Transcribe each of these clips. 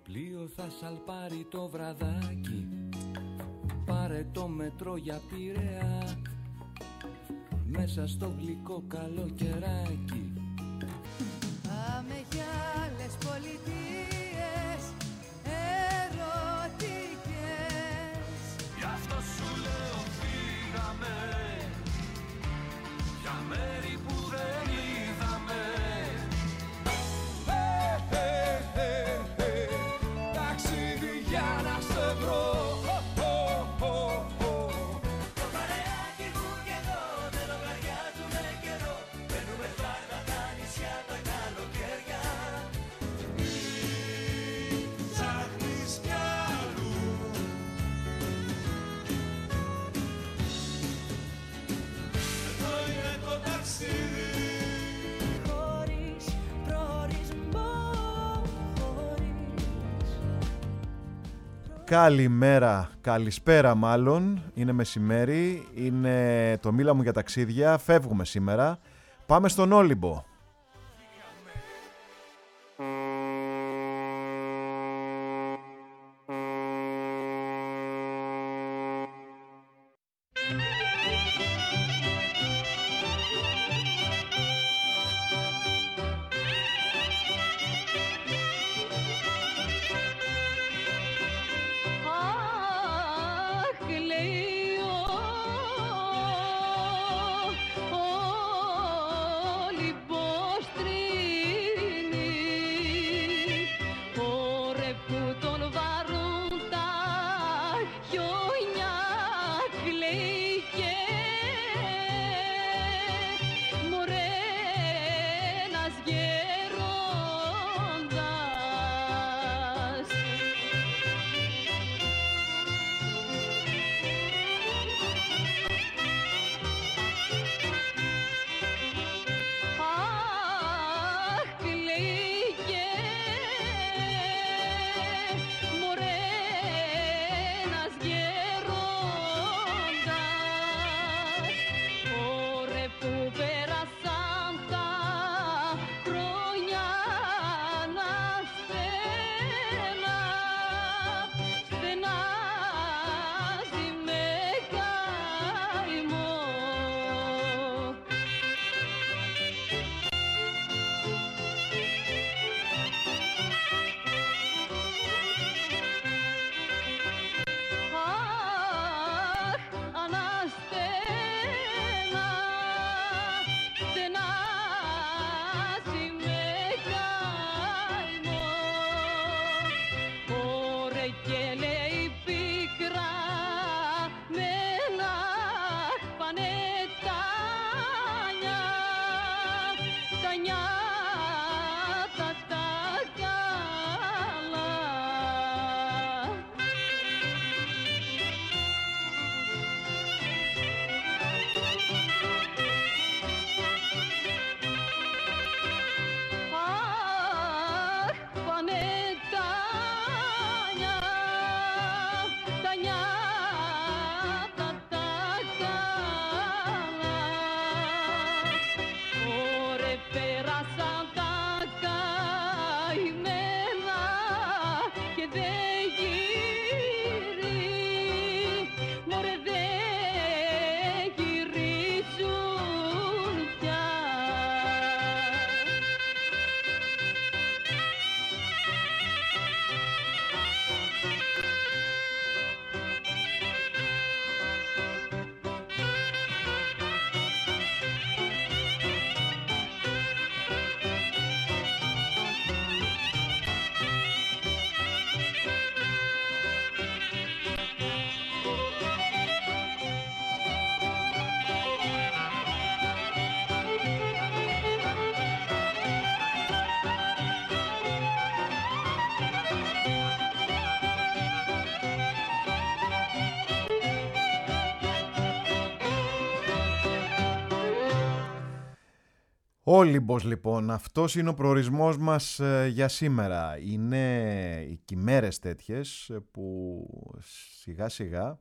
πλοίο θα σαλπάρει το βραδάκι, πάρε το μετρό για Πειραιά, μέσα στο γλυκό καλοκαιράκι. Πάμε για άλλες πολιτείες ερωτικές. Γι' αυτό σου λέω φύγαμε για μέρη που δεν είδαμε. Ταξίδι για να σε βρω. Το παρεάκι μου και εγώ δεν λογαριάζουμε καιρό. Μπαίνουμε φάρμα τα νησιά τα καλοκαίρια. Ψάχνεις κι αλλού. Εδώ είναι το ταξίδι. Χωρίς προορισμό, Καλημέρα, καλησπέρα μάλλον, είναι μεσημέρι, είναι το Μίλα μου για ταξίδια, φεύγουμε σήμερα, πάμε στον Όλυμπο. Όλυμπος λοιπόν, αυτός είναι ο προορισμός μας για σήμερα. Είναι οι κυμέρες τέτοιες που σιγά σιγά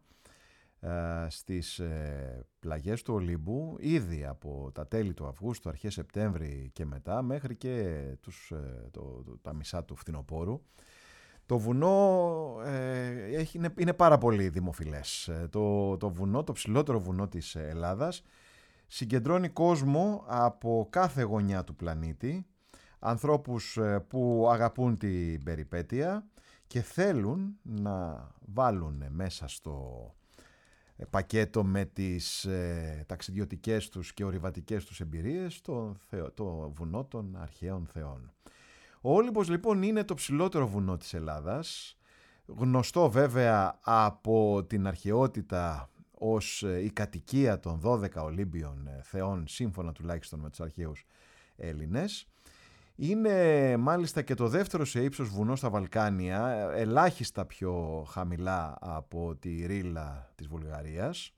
στις πλαγιές του Ολύμπου, ήδη από τα τέλη του Αυγούστου, αρχές Σεπτέμβρη και μετά, μέχρι και τα μισά του φθινοπόρου, Το βουνό είναι πάρα πολύ δημοφιλές. Το βουνό, το ψηλότερο βουνό της Ελλάδας, συγκεντρώνει κόσμο από κάθε γωνιά του πλανήτη, ανθρώπους που αγαπούν την περιπέτεια και θέλουν να βάλουν μέσα στο πακέτο με τις ταξιδιωτικές τους και ορειβατικές τους εμπειρίες το βουνό των αρχαίων θεών. Ο Όλυμπος λοιπόν είναι το ψηλότερο βουνό της Ελλάδας, γνωστό βέβαια από την αρχαιότητα ως η κατοικία των 12 Ολύμπιων θεών, σύμφωνα τουλάχιστον με τους αρχαίους Έλληνες. Είναι μάλιστα και το δεύτερο σε ύψος βουνό στα Βαλκάνια, ελάχιστα πιο χαμηλά από τη Ρήλα της Βουλγαρίας.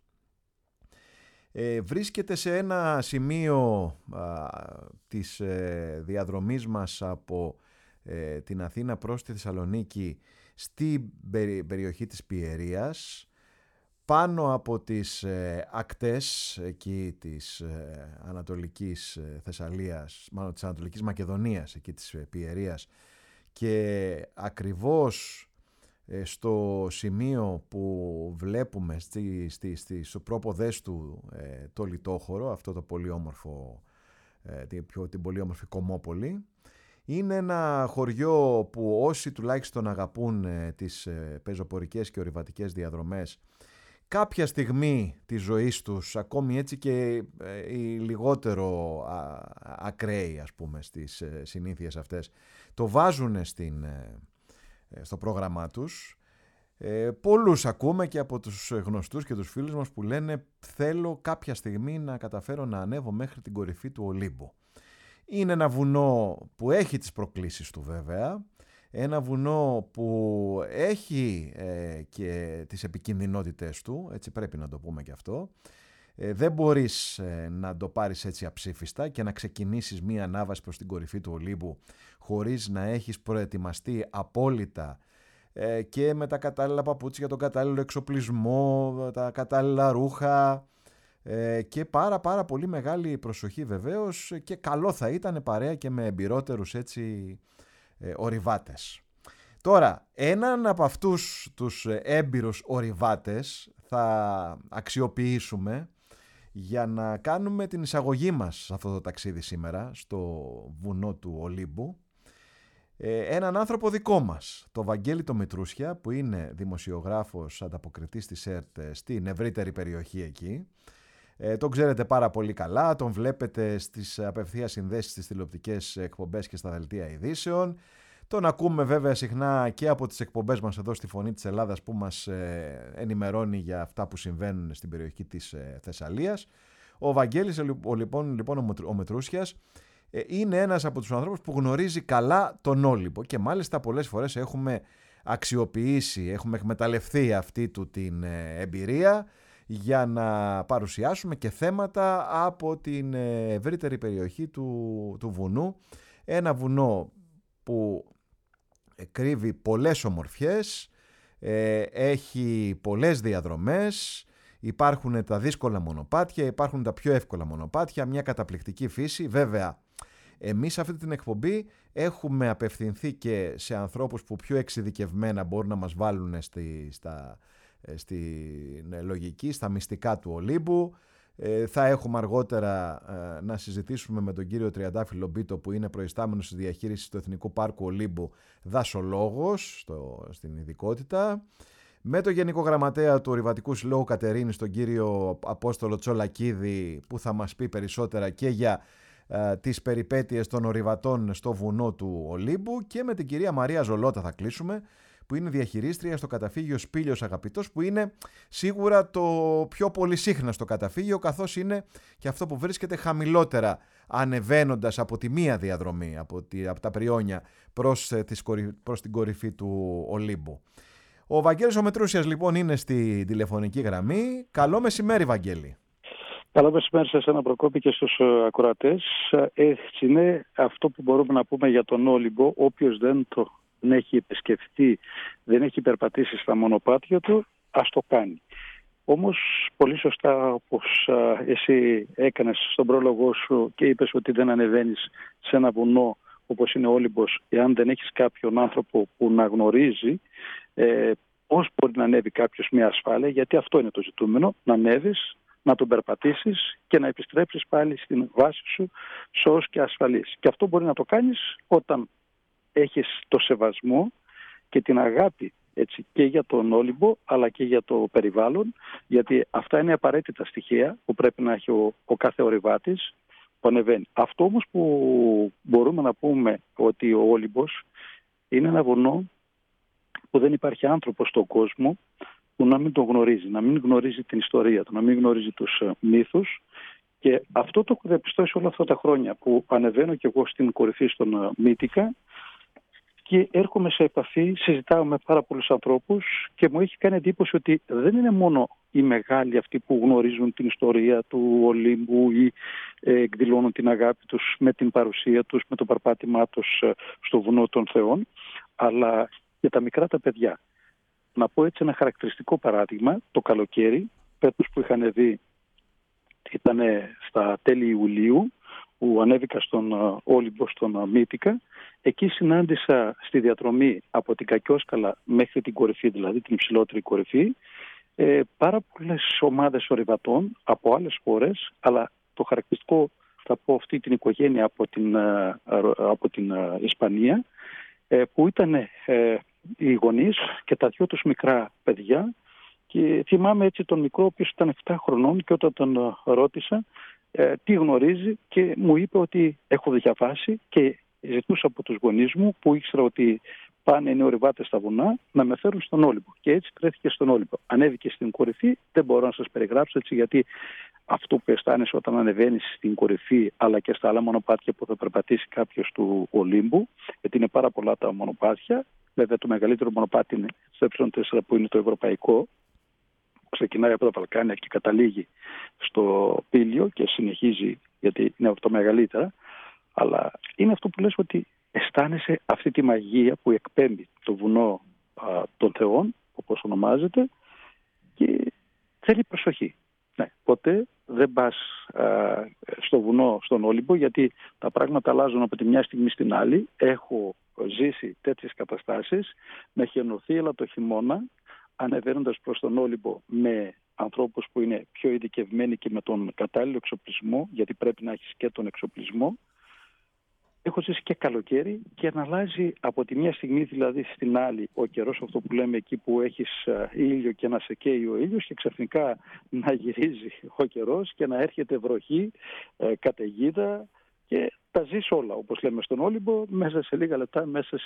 Βρίσκεται σε ένα σημείο της διαδρομής μας από την Αθήνα προς τη Θεσσαλονίκη, στην περιοχή της Πιερίας, πάνω από τις ακτές εκεί της Ανατολικής Θεσσαλίας, μάλλον της Ανατολικής Μακεδονίας, εκεί της Πιερίας, και ακριβώς στο σημείο που βλέπουμε στο πρόποδες του το Λιτόχωρο, αυτό το πολύ όμορφο, την πολύ όμορφη Κομμόπολη. Είναι ένα χωριό που όσοι τουλάχιστον αγαπούν τις πεζοπορικές και ορειβατικές διαδρομές, κάποια στιγμή της ζωής τους, ακόμη έτσι και οι λιγότερο ακραίοι, ας πούμε, στις συνήθειες αυτές, το βάζουν στο πρόγραμμά τους. Πολλούς ακούμε και από τους γνωστούς και τους φίλους μας που λένε θέλω κάποια στιγμή να καταφέρω να ανέβω μέχρι την κορυφή του Ολύμπου. Είναι ένα βουνό που έχει τις προκλήσεις του βέβαια, ένα βουνό που έχει και τις επικινδυνότητες του, έτσι πρέπει να το πούμε και αυτό. Δεν μπορείς να το πάρεις έτσι αψήφιστα και να ξεκινήσεις μία ανάβαση προς την κορυφή του Ολύμπου χωρίς να έχεις προετοιμαστεί απόλυτα και με τα κατάλληλα παπούτσια, τον κατάλληλο εξοπλισμό, τα κατάλληλα ρούχα και πάρα πολύ μεγάλη προσοχή βεβαίως, και καλό θα ήταν παρέα και με εμπειρότερους έτσι ορειβάτες. Τώρα, έναν από αυτούς τους έμπειρους ορειβάτες θα αξιοποιήσουμε για να κάνουμε την εισαγωγή μας σε αυτό το ταξίδι σήμερα στο βουνό του Ολύμπου. Έναν άνθρωπο δικό μας, το Βαγγέλη το Μητρούσια, που είναι δημοσιογράφος ανταποκριτής της ΕΡΤ στην ευρύτερη περιοχή εκεί. Τον ξέρετε πάρα πολύ καλά, τον βλέπετε στις απευθείας συνδέσεις στις τηλεοπτικές εκπομπές και στα δελτία ειδήσεων. Τον ακούμε βέβαια συχνά και από τις εκπομπές μας εδώ στη Φωνή της Ελλάδας, που μας ενημερώνει για αυτά που συμβαίνουν στην περιοχή της Θεσσαλίας. Ο Βαγγέλης λοιπόν ο Μητρούσιας είναι ένας από τους ανθρώπους που γνωρίζει καλά τον Όλυμπο και μάλιστα πολλές φορές έχουμε αξιοποιήσει, έχουμε εκμεταλλευτεί αυτή του την εμπειρία για να παρουσιάσουμε και θέματα από την ευρύτερη περιοχή του βουνού. Ένα βουνό που κρύβει πολλές ομορφιές, έχει πολλές διαδρομές, υπάρχουν τα δύσκολα μονοπάτια, υπάρχουν τα πιο εύκολα μονοπάτια, μια καταπληκτική φύση. Βέβαια, εμείς αυτή την εκπομπή έχουμε απευθυνθεί και σε ανθρώπους που πιο εξειδικευμένα μπορούν να μας βάλουν στη λογική, στα μυστικά του Ολύμπου. Θα έχουμε αργότερα να συζητήσουμε με τον κύριο Τριαντάφυλλο Μπίτο, που είναι προϊστάμενος της διαχείρισης του Εθνικού Πάρκου Ολύμπου, δασολόγος στην ειδικότητα, με τον Γενικό Γραμματέα του Ορειβατικού Συλλόγου Κατερίνης, τον κύριο Απόστολο Τσολακίδη, που θα μας πει περισσότερα και για τις περιπέτειες των ορειβατών στο βουνό του Ολύμπου, και με την κυρία Μαρία Ζολότα θα κλείσουμε, που είναι διαχειρίστρια στο καταφύγιο Σπήλιος Αγαπητός, που είναι σίγουρα το πιο πολυσύχναστο καταφύγιο, καθώς είναι και αυτό που βρίσκεται χαμηλότερα ανεβαίνοντας από τη μία διαδρομή, από τα Πριόνια προς την κορυφή του Ολύμπου. Ο Βαγγέλης ο Μητρούσιας λοιπόν είναι στη τηλεφωνική γραμμή. Καλό μεσημέρι, Βαγγέλη. Καλό μεσημέρι σε εσένα, Προκόπη, και στους ακροατές. Έτσι είναι αυτό που μπορούμε να πούμε για τον Όλυμπο. Όποιος δεν έχει επισκεφτεί, δεν έχει περπατήσει στα μονοπάτια του, ας το κάνει. Όμως, πολύ σωστά, όπως εσύ έκανες στον πρόλογο σου και είπες ότι δεν ανεβαίνεις σε ένα βουνό όπως είναι ο Όλυμπος, εάν δεν έχεις κάποιον άνθρωπο που να γνωρίζει πώς μπορεί να ανέβει κάποιος με ασφάλεια, γιατί αυτό είναι το ζητούμενο, να ανέβεις, να τον περπατήσεις και να επιστρέψεις πάλι στην βάση σου σώος και ασφαλής. Και αυτό μπορεί να το κάνεις όταν έχεις το σεβασμό και την αγάπη, έτσι, και για τον Όλυμπο αλλά και για το περιβάλλον, γιατί αυτά είναι απαραίτητα στοιχεία που πρέπει να έχει ο κάθε ορειβάτης που ανεβαίνει. Αυτό όμως που μπορούμε να πούμε, ότι ο Όλυμπος είναι ένα βουνό που δεν υπάρχει άνθρωπος στον κόσμο που να μην τον γνωρίζει, να μην γνωρίζει την ιστορία του, να μην γνωρίζει τους μύθους. Και αυτό το έχω διαπιστώσει όλα αυτά τα χρόνια που ανεβαίνω και εγώ στην κορυφή στον Μύτικα και έρχομαι σε επαφή, συζητάω με πάρα πολλούς ανθρώπους και μου έχει κάνει εντύπωση ότι δεν είναι μόνο οι μεγάλοι αυτοί που γνωρίζουν την ιστορία του Ολύμπου ή εκδηλώνουν την αγάπη τους με την παρουσία τους, με το περπάτημά τους στο βουνό των Θεών, αλλά και τα μικρά τα παιδιά. Να πω έτσι ένα χαρακτηριστικό παράδειγμα, το καλοκαίρι, φέτος που είχαν δει, ήταν στα τέλη Ιουλίου, που ανέβηκα στον Όλυμπο, στον Μύτικα. Εκεί συνάντησα στη διαδρομή από την Κακιόσκαλα μέχρι την κορυφή, δηλαδή την υψηλότερη κορυφή, πάρα πολλές ομάδες ορειβατών από άλλες χώρες, αλλά το χαρακτηριστικό, θα πω, αυτή την οικογένεια από την Ισπανία, που ήταν οι γονείς και τα δυο τους μικρά παιδιά. Και θυμάμαι έτσι τον μικρό, ο οποίος ήταν 7 χρονών, και όταν τον ρώτησα τι γνωρίζει, και μου είπε ότι έχω διαβάσει και ζητούσα από τους γονείς μου, που ήξερα ότι πάνε είναι ορειβάτες στα βουνά, να με φέρουν στον Όλυμπο. Και έτσι βρέθηκε στον Όλυμπο. Ανέβηκε στην κορυφή, δεν μπορώ να σας περιγράψω, έτσι, γιατί αυτό που αισθάνεσαι όταν ανεβαίνεις στην κορυφή, αλλά και στα άλλα μονοπάτια που θα περπατήσει κάποιος του Ολύμπου, γιατί είναι πάρα πολλά τα μονοπάτια. Βέβαια το μεγαλύτερο μονοπάτι είναι στο ε4, που είναι το ευρωπαϊκό, που ξεκινάει από τα Βαλκάνια και καταλήγει στο Πήλιο και συνεχίζει, γιατί είναι από τα μεγαλύτερα. Αλλά είναι αυτό που λες, ότι αισθάνεσαι αυτή τη μαγεία που εκπέμπει το βουνό των Θεών, όπως ονομάζεται, και θέλει προσοχή. Ναι, ποτέ δεν πας στο βουνό, στον Όλυμπο, γιατί τα πράγματα αλλάζουν από τη μια στιγμή στην άλλη. Έχω ζήσει τέτοιες καταστάσεις, με έχει ενωθεί έλα το χειμώνα, ανεβαίνοντας προς τον Όλυμπο με ανθρώπους που είναι πιο ειδικευμένοι και με τον κατάλληλο εξοπλισμό, γιατί πρέπει να έχεις και τον εξοπλισμό. Έχω ζήσει και καλοκαίρι και να αλλάζει από τη μια στιγμή δηλαδή στην άλλη ο καιρός, αυτό που λέμε εκεί που έχεις ήλιο και να σε καίει ο ήλιος, και ξαφνικά να γυρίζει ο καιρός και να έρχεται βροχή, καταιγίδα, και τα ζεις όλα, όπως λέμε στον Όλυμπο, μέσα σε λίγα λεπτά, μέσα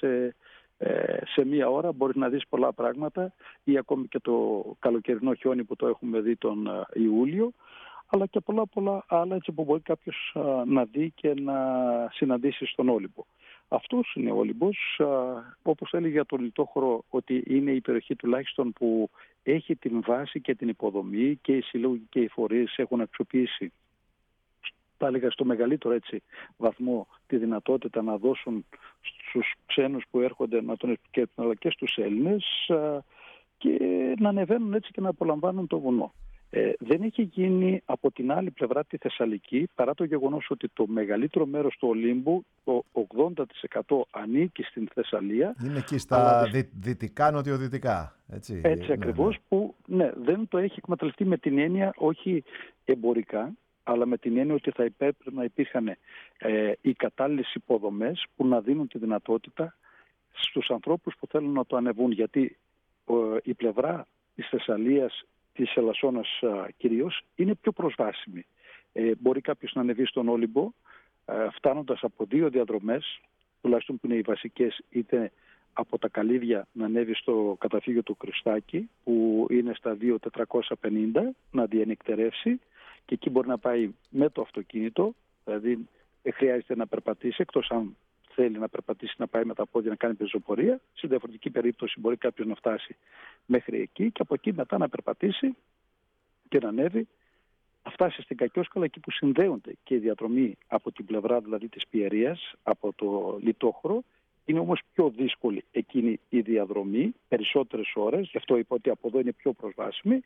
σε μία ώρα μπορείς να δεις πολλά πράγματα, ή ακόμη και το καλοκαιρινό χιόνι που το έχουμε δει τον Ιούλιο, αλλά και πολλά άλλα, έτσι, που μπορεί κάποιος να δει και να συναντήσει στον Όλυμπο. Αυτός είναι ο Όλυμπος, όπως έλεγε για τον Λιτόχωρο, ότι είναι η περιοχή τουλάχιστον που έχει την βάση και την υποδομή, και οι σύλλογοι και οι φορείς έχουν αξιοποιήσει, θα έλεγα στο μεγαλύτερο έτσι βαθμό, τη δυνατότητα να δώσουν στους ξένους που έρχονται να τον επισκέπτουν, αλλά και στους Έλληνες, και να ανεβαίνουν έτσι και να απολαμβάνουν το βουνό. Δεν έχει γίνει από την άλλη πλευρά, τη Θεσσαλική, παρά το γεγονός ότι το μεγαλύτερο μέρος του Ολύμπου, το 80% ανήκει στην Θεσσαλία. Είναι εκεί στα δυτικά, νοτιοδυτικά. Έτσι ακριβώς, ναι. Που ναι, δεν το έχει εκμεταλλευτεί με την έννοια όχι εμπορικά, αλλά με την έννοια ότι θα πρέπει να υπήρχαν οι κατάλληλες υποδομές που να δίνουν τη δυνατότητα στους ανθρώπους που θέλουν να το ανεβούν. Γιατί η πλευρά της Θεσσαλίας, της Ελασσόνας κυρίως, είναι πιο προσβάσιμη. Μπορεί κάποιος να ανεβεί στον Όλυμπο φτάνοντας από 2 διαδρομές, τουλάχιστον που είναι οι βασικές, είτε από τα Καλύδια να ανέβει στο καταφύγιο του Κριστάκη, που είναι στα 2.450, να διενυκτερεύσει, και εκεί μπορεί να πάει με το αυτοκίνητο, δηλαδή δεν χρειάζεται να περπατήσει, εκτός αν θέλει να περπατήσει, να πάει με τα πόδια, να κάνει πεζοπορία. Σε διαφορετική περίπτωση μπορεί κάποιος να φτάσει μέχρι εκεί και από εκεί μετά να περπατήσει και να ανέβει, να φτάσει στην Κακιόσκαλα, εκεί που συνδέονται και η διαδρομή από την πλευρά δηλαδή της Πιερίας, από το Λιτόχωρο. Είναι όμως πιο δύσκολη εκείνη η διαδρομή, περισσότερες ώρες, γι' αυτό είπα ότι από εδώ είναι πιο προσβάσιμη,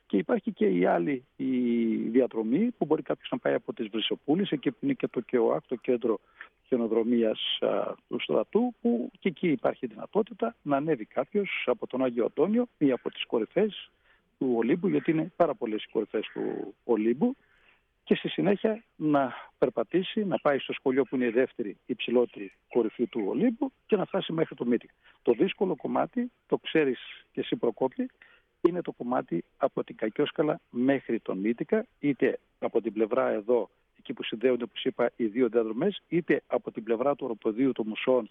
Και υπάρχει και η άλλη η διαδρομή που μπορεί κάποιος να πάει από τις Βρυσοπούλες, εκεί που είναι και το ΚΕΟΑΚ, το κέντρο χιονοδρομίας του στρατού, που και εκεί υπάρχει δυνατότητα να ανέβει κάποιος από τον Άγιο Αντώνιο, μία από τις κορυφές του Ολύμπου, γιατί είναι πάρα πολλές οι κορυφές του Ολύμπου, και στη συνέχεια να περπατήσει, να πάει στο σχολείο που είναι η δεύτερη υψηλότερη κορυφή του Ολύμπου και να φτάσει μέχρι το Μύτικα. Το δύσκολο κομμάτι, το ξέρεις και εσύ Προκόπη, είναι το κομμάτι από την Κακιόσκαλα μέχρι τον Μύτικα, είτε από την πλευρά εδώ, εκεί που συνδέονται, όπως είπα, οι δύο διαδρομές, είτε από την πλευρά του οροποδίου των Μουσών,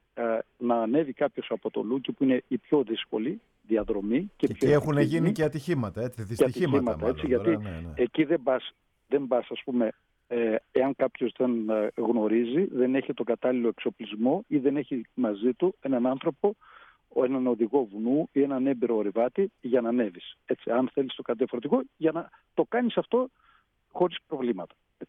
να ανέβει κάποιος από το Λούκι, που είναι η πιο δύσκολη διαδρομή. Και πιο έχουν γίνει και ατυχήματα, έτσι, δυστυχήματα μάλλον. Έτσι, γιατί εκεί δεν πας, ας πούμε, εάν κάποιος δεν γνωρίζει, δεν έχει τον κατάλληλο εξοπλισμό ή δεν έχει μαζί του έναν άνθρωπο, έναν οδηγό βουνού ή έναν έμπειρο ορειβάτη για να ανέβεις. Έτσι, αν θέλεις το κατεφορτικό, για να το κάνεις αυτό χωρίς προβλήματα.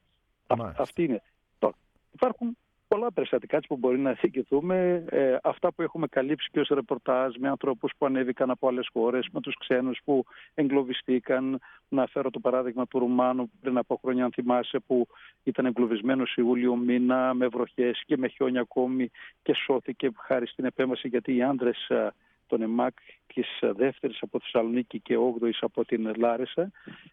Αυτή είναι. Τώρα, υπάρχουν πολλά περιστατικά που μπορεί να θικηθούμε. Αυτά που έχουμε καλύψει και ως ρεπορτάζ με ανθρώπους που ανέβηκαν από άλλες χώρες, με τους ξένους που εγκλωβιστήκαν. Να φέρω το παράδειγμα του Ρουμάνου πριν από χρόνια, αν θυμάσαι, που ήταν εγκλωβισμένος Ιούλιο μήνα με βροχές και με χιόνια ακόμη και σώθηκε χάρη στην επέμβαση, γιατί οι άντρες των ΕΜΑΚ της δεύτερης από Θεσσαλονίκη και 8ης από την Λάρισα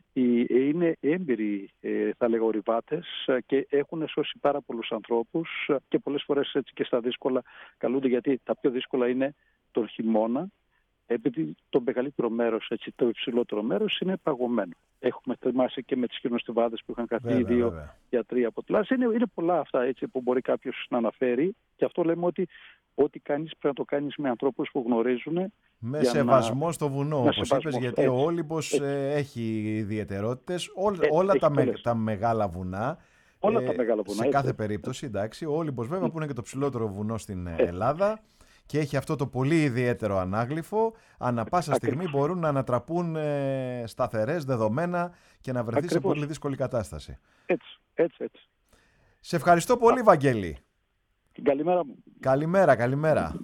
είναι έμπειροι, θα λέγω, ορειβάτες και έχουν σώσει πάρα πολλούς ανθρώπους και πολλές φορές έτσι και στα δύσκολα καλούνται, γιατί τα πιο δύσκολα είναι τον χειμώνα, επειδή το μεγαλύτερο μέρος, έτσι, το υψηλότερο μέρος είναι παγωμένο. Έχουμε θυμάσει και με τις χιονοστιβάδες που είχαν καθίσει οι 2 για 3 από τη Λάρισα. Είναι πολλά αυτά, έτσι, που μπορεί κάποιος να αναφέρει, και αυτό λέμε ότι ό,τι κάνεις πρέπει να το κάνεις με ανθρώπους που γνωρίζουν. Με σεβασμό στο βουνό, όπως είπες, γιατί έτσι, ο Όλυμπος έχει ιδιαιτερότητες. Όλα τα μεγάλα βουνά. Όλα τα μεγάλα βουνά. Σε κάθε περίπτωση, εντάξει. Ο Όλυμπος βέβαια που είναι και το ψηλότερο βουνό στην Ελλάδα και έχει αυτό το πολύ ιδιαίτερο ανάγλυφο. Ανά πάσα στιγμή μπορούν να ανατραπούν σταθερές, δεδομένα και να βρεθεί σε πολύ δύσκολη κατάσταση. Έτσι. Σε ευχαριστώ πολύ, Βαγγέλη. Καλημέρα μου. Καλημέρα.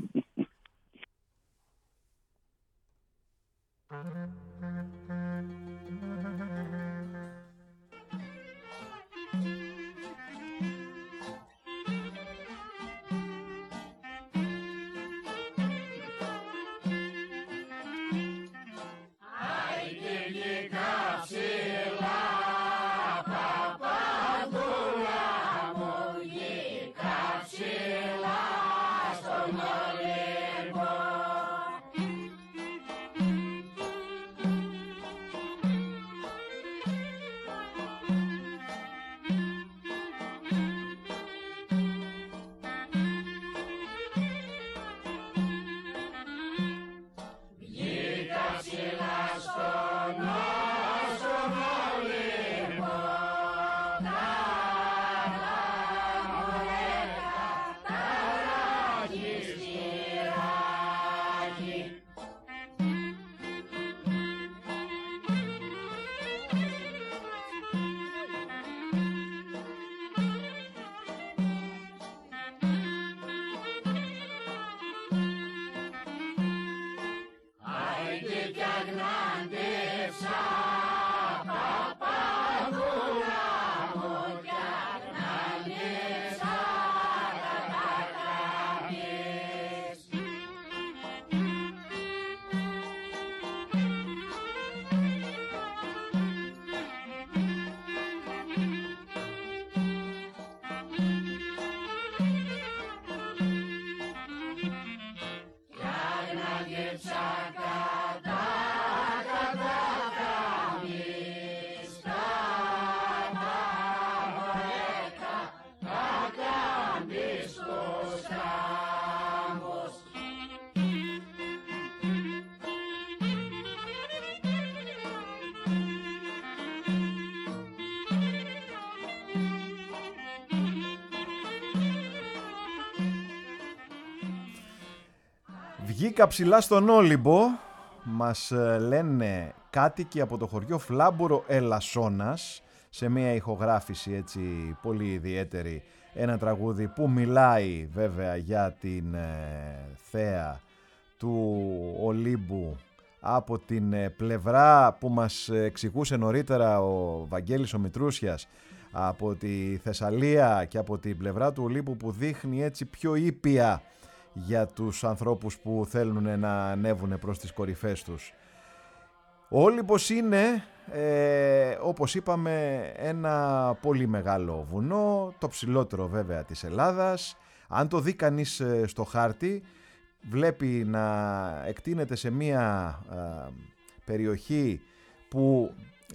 Βγήκα ψηλά στον Όλυμπο, μας λένε κάτοικοι από το χωριό Φλάμπορο Ελασσόνας, σε μια ηχογράφηση έτσι πολύ ιδιαίτερη, ένα τραγούδι που μιλάει βέβαια για την θέα του Ολύμπου από την πλευρά που μας εξηγούσε νωρίτερα ο Βαγγέλης ο Μητρούσιας, από τη Θεσσαλία και από την πλευρά του Ολύμπου, που δείχνει έτσι πιο ήπια για τους ανθρώπους που θέλουν να ανέβουν προς τις κορυφές τους. Ο Όλυμπος είναι, όπως είπαμε, ένα πολύ μεγάλο βουνό, το ψηλότερο βέβαια της Ελλάδας. Αν το δει κανείς στο χάρτη, βλέπει να εκτείνεται σε μια περιοχή που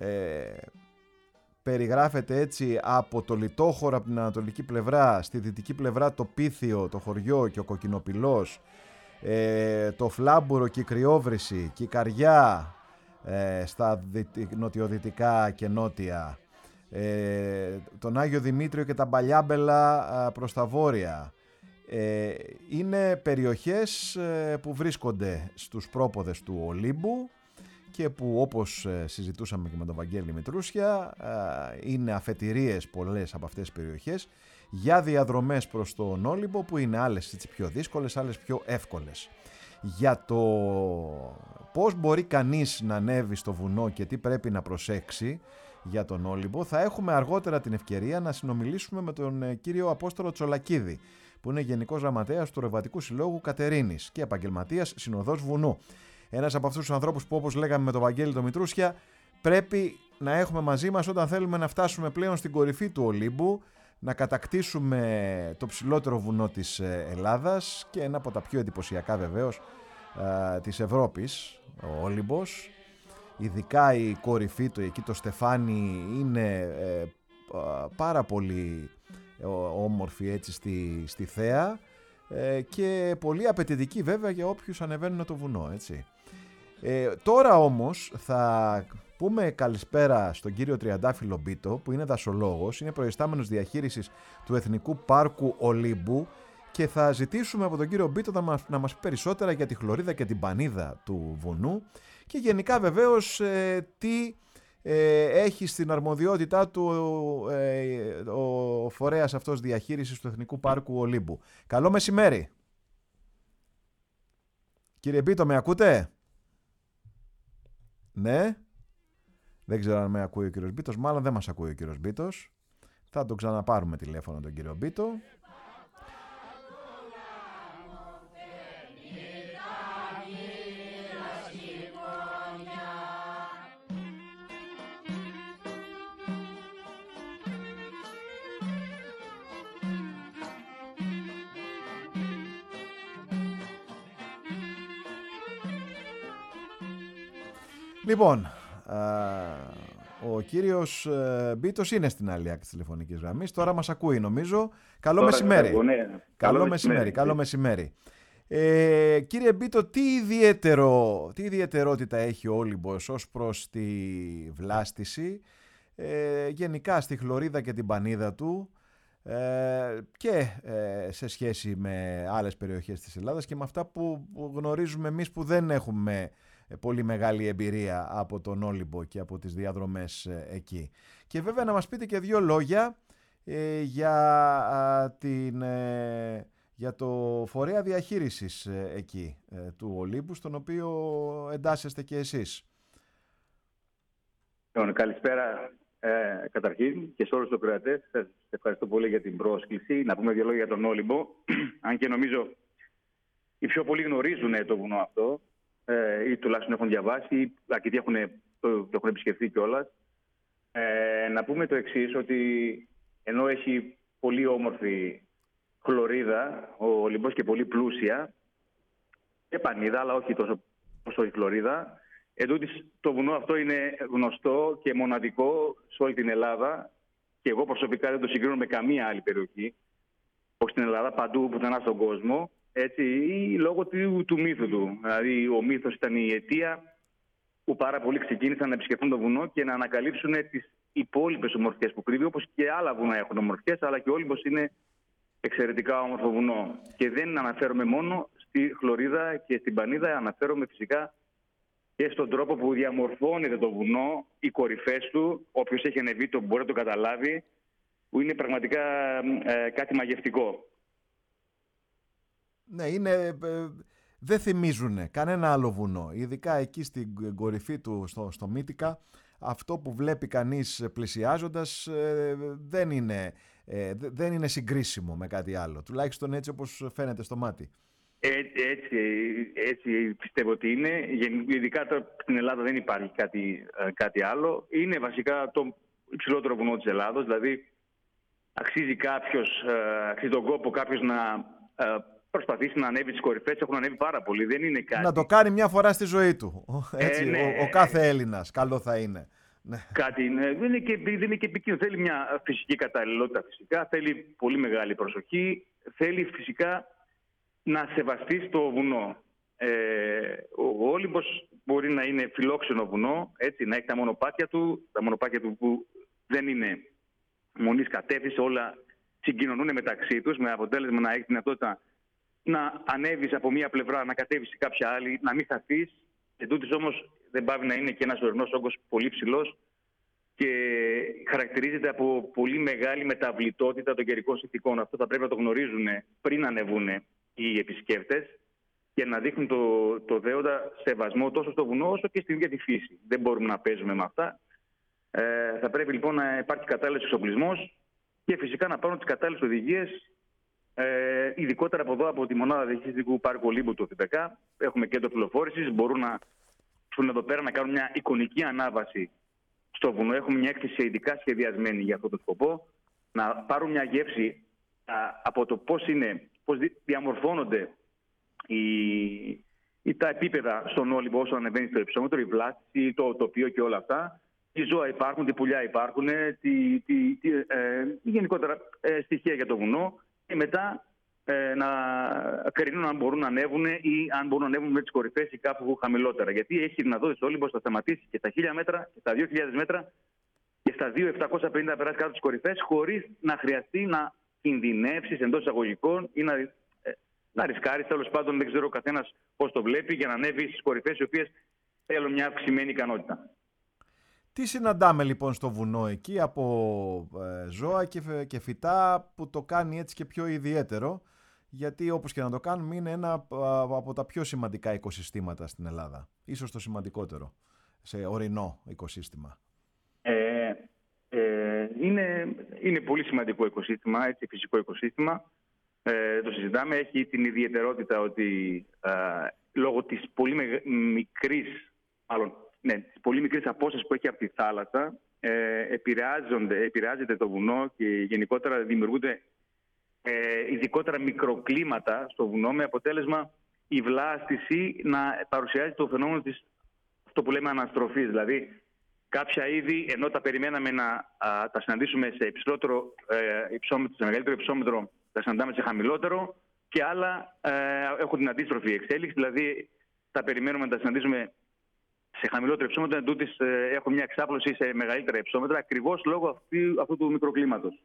περιγράφεται έτσι από το Λιτόχωρο από την ανατολική πλευρά, στη δυτική πλευρά το Πίθιο, το χωριό και ο Κοκκινοπηλός, το Φλάμπουρο και η Κρυόβρηση και η Καριά στα νοτιοδυτικά και νότια, τον Άγιο Δημήτριο και τα Μπαλιάμπελα προς τα βόρεια. Είναι περιοχές που βρίσκονται στους πρόποδες του Ολύμπου και που, όπως συζητούσαμε και με τον Βαγγέλη Μητρούσια, είναι αφετηρίες πολλές από αυτές τις περιοχές για διαδρομές προς τον Όλυμπο, που είναι άλλες έτσι πιο δύσκολες, άλλες πιο εύκολες. Για το πώς μπορεί κανείς να ανέβει στο βουνό και τι πρέπει να προσέξει για τον Όλυμπο, θα έχουμε αργότερα την ευκαιρία να συνομιλήσουμε με τον κύριο Απόστολο Τσολακίδη, που είναι Γενικός Γραμματέας του Ρευματικού Συλλόγου Κατερίνης και επαγγελματίας συνοδός βουνού. Ένας από αυτούς τους ανθρώπους που, όπως λέγαμε με τον Βαγγέλη τον Μητρούσια, πρέπει να έχουμε μαζί μας όταν θέλουμε να φτάσουμε πλέον στην κορυφή του Ολύμπου, να κατακτήσουμε το ψηλότερο βουνό της Ελλάδας και ένα από τα πιο εντυπωσιακά βεβαίως της Ευρώπης, ο Όλυμπος. Ειδικά η κορυφή του, εκεί το στεφάνι, είναι πάρα πολύ όμορφη έτσι στη θέα και πολύ απαιτητική βέβαια για όποιους ανεβαίνουν το βουνό, έτσι. Τώρα όμως θα πούμε καλησπέρα στον κύριο Τριαντάφυλλο Μπίτο, που είναι δασολόγος, είναι προϊστάμενος διαχείρισης του Εθνικού Πάρκου Ολύμπου, και θα ζητήσουμε από τον κύριο Μπίτο να μας πει περισσότερα για τη χλωρίδα και την πανίδα του βουνού και γενικά βεβαίως τι έχει στην αρμοδιότητά του ο φορέας αυτός διαχείρισης του Εθνικού Πάρκου Ολύμπου. Καλό μεσημέρι. Κύριε Μπίτο, με ακούτε? Ναι. Δεν ξέρω αν με ακούει ο κύριος Μπίτος. Μάλλον δεν μας ακούει ο κύριος Μπίτος. Θα τον ξαναπάρουμε τηλέφωνο τον κύριο Μπίτο. Λοιπόν, ο κύριος Μπίτος είναι στην άλλη άκρη της τηλεφωνικής γραμμής. Τώρα μας ακούει, νομίζω. Καλό μεσημέρι. Καλό μεσημέρι. Κύριε Μπίτο, τι ιδιαιτερότητα έχει ο Όλυμπος ως προς τη βλάστηση, γενικά στη χλωρίδα και την πανίδα του, και σε σχέση με άλλες περιοχές της Ελλάδας και με αυτά που γνωρίζουμε εμείς που δεν έχουμε πολύ μεγάλη εμπειρία από τον Όλυμπο και από τις διαδρομές εκεί. Και βέβαια να μας πείτε και δύο λόγια για το φορέα διαχείρισης εκεί του Ολύμπου, στον οποίο εντάσσεστε και εσείς. Καλησπέρα καταρχήν και σε όλους τους ακροατές. Σας ευχαριστώ πολύ για την πρόσκληση. Να πούμε δύο λόγια για τον Όλυμπο, αν και νομίζω οι πιο πολλοί γνωρίζουν το βουνό αυτό, ή τουλάχιστον έχουν διαβάσει, αρκετοί το έχουν επισκεφθεί κιόλας. Να πούμε το εξής, ότι ενώ έχει πολύ όμορφη χλωρίδα ο Ολυμπός και πολύ πλούσια και πανίδα, αλλά όχι τόσο όσο η χλωρίδα, εντούτοις το βουνό αυτό είναι γνωστό και μοναδικό σε όλη την Ελλάδα, και εγώ προσωπικά δεν το συγκρίνω με καμία άλλη περιοχή, όχι στην Ελλάδα, παντού πουθενά στον κόσμο. Έτσι, ή λόγω του μύθου του. Δηλαδή, ο μύθος ήταν η αιτία που πάρα πολλοί ξεκίνησαν να επισκεφθούν το βουνό και να ανακαλύψουν τις υπόλοιπες ομορφιές που κρύβει, όπως και άλλα βουνά έχουν ομορφιές, αλλά και ο Όλυμπος είναι εξαιρετικά όμορφο βουνό. Και δεν αναφέρομαι μόνο στη χλωρίδα και στην πανίδα, αναφέρομαι φυσικά και στον τρόπο που διαμορφώνεται το βουνό, οι κορυφές του. Όποιος έχει ανεβεί το μπορεί να το καταλάβει, που είναι πραγματικά κάτι μαγευτικό. Ναι, δεν θυμίζουν κανένα άλλο βουνό. Ειδικά εκεί στην κορυφή του, στο Μύτικα, αυτό που βλέπει κανείς πλησιάζοντας δεν είναι συγκρίσιμο με κάτι άλλο. Τουλάχιστον έτσι όπως φαίνεται στο μάτι. Έτσι πιστεύω ότι είναι. Ειδικά στην Ελλάδα δεν υπάρχει κάτι άλλο. Είναι βασικά το υψηλότερο βουνό της Ελλάδος. Δηλαδή αξίζει τον κόπο κάποιος να προσπαθήσει να ανέβει τις κορυφές. Έχουν ανέβει πάρα πολύ. Δεν είναι κάτι... Να το κάνει μια φορά στη ζωή του. Έτσι, ναι. Ο κάθε Έλληνας. Καλό θα είναι. Κάτι είναι. Δεν είναι και επικίνδυνο. Θέλει μια φυσική καταλληλότητα φυσικά. Θέλει πολύ μεγάλη προσοχή. Θέλει φυσικά να σεβαστείς το βουνό. Ο Όλυμπος μπορεί να είναι φιλόξενο βουνό, έτσι, να έχει τα μονοπάτια του που δεν είναι μονής κατεύθυνσης, όλα συγκοινωνούν μεταξύ τους, με αποτέλεσμα να έχει δυνατότητα να ανέβεις από μία πλευρά, να κατέβεις σε κάποια άλλη, να μην χαθείς. Εντούτοις όμως δεν πάβει να είναι και ένας ορεινός όγκος πολύ ψηλός και χαρακτηρίζεται από πολύ μεγάλη μεταβλητότητα των καιρικών συνθηκών. Αυτό θα πρέπει να το γνωρίζουν πριν ανεβούν οι επισκέπτες και να δείχνουν το δέοντα σεβασμό τόσο στο βουνό όσο και στην ίδια τη φύση. Δεν μπορούμε να παίζουμε με αυτά. Θα πρέπει λοιπόν να υπάρχει κατάλληλος εξοπλισμός και φυσικά να πάρουν τις κατάλληλες οδηγίες, ειδικότερα από εδώ, από τη μονάδα διαχειριστικού πάρκου Ολύμπου του ΦΠΚ. Έχουμε κέντρο πληροφόρησης, μπορούν να έρθουν εδώ πέρα να κάνουν μια εικονική ανάβαση στο βουνό. Έχουμε μια έκθεση ειδικά σχεδιασμένη για αυτό το σκοπό. Να πάρουν μια γεύση από το πώς διαμορφώνονται τα επίπεδα στον Όλυμπο όσο ανεβαίνει στο υψόμετρο, η βλάστηση, το τοπίο και όλα αυτά. Τι ζώα υπάρχουν, τι πουλιά υπάρχουν, γενικότερα στοιχεία για το βουνό. Και μετά να κρίνουν αν μπορούν να ανέβουν ή αν μπορούν να ανέβουν με τις κορυφές ή κάπου χαμηλότερα. Γιατί έχει δυνατότητα ο Όλυμπος να σταματήσει και στα 1.000 μέτρα και στα 2.000 μέτρα και στα 2.750 να περάσει κάτω τις κορυφές, χωρίς να χρειαστεί να κινδυνεύσεις εντός εισαγωγικών ή να ρισκάρεις. Τέλος πάντων, δεν ξέρω ο καθένας πώς το βλέπει, για να ανέβει στις κορυφές οι οποίες θέλουν μια αυξημένη ικανότητα. Τι συναντάμε λοιπόν στο βουνό εκεί από ζώα και φυτά που το κάνει έτσι και πιο ιδιαίτερο, γιατί όπως και να το κάνουμε είναι ένα από τα πιο σημαντικά οικοσυστήματα στην Ελλάδα, ίσως το σημαντικότερο σε ορεινό οικοσύστημα. Είναι πολύ σημαντικό οικοσύστημα, έτσι, φυσικό οικοσύστημα. Το συζητάμε, έχει την ιδιαιτερότητα ότι λόγω της της πολύ μικρής απόστασης που έχει από τη θάλασσα, επηρεάζεται το βουνό και γενικότερα δημιουργούνται ειδικότερα μικροκλίματα στο βουνό, με αποτέλεσμα η βλάστηση να παρουσιάζει το φαινόμενο της, αυτό που λέμε, αναστροφής. Δηλαδή κάποια είδη, ενώ τα περιμέναμε να τα συναντήσουμε σε υψηλότερο υψόμετρο, σε μεγαλύτερο υψόμετρο, τα συναντάμε σε χαμηλότερο, και άλλα έχουν την αντίστροφη εξέλιξη. Δηλαδή τα περιμένουμε να τα συναντήσουμε σε χαμηλότερο υψόμετρο, εντούτοις έχουν μια εξάπλωση σε μεγαλύτερα υψόμετρα, ακριβώς λόγω αυτού του μικροκλίματος.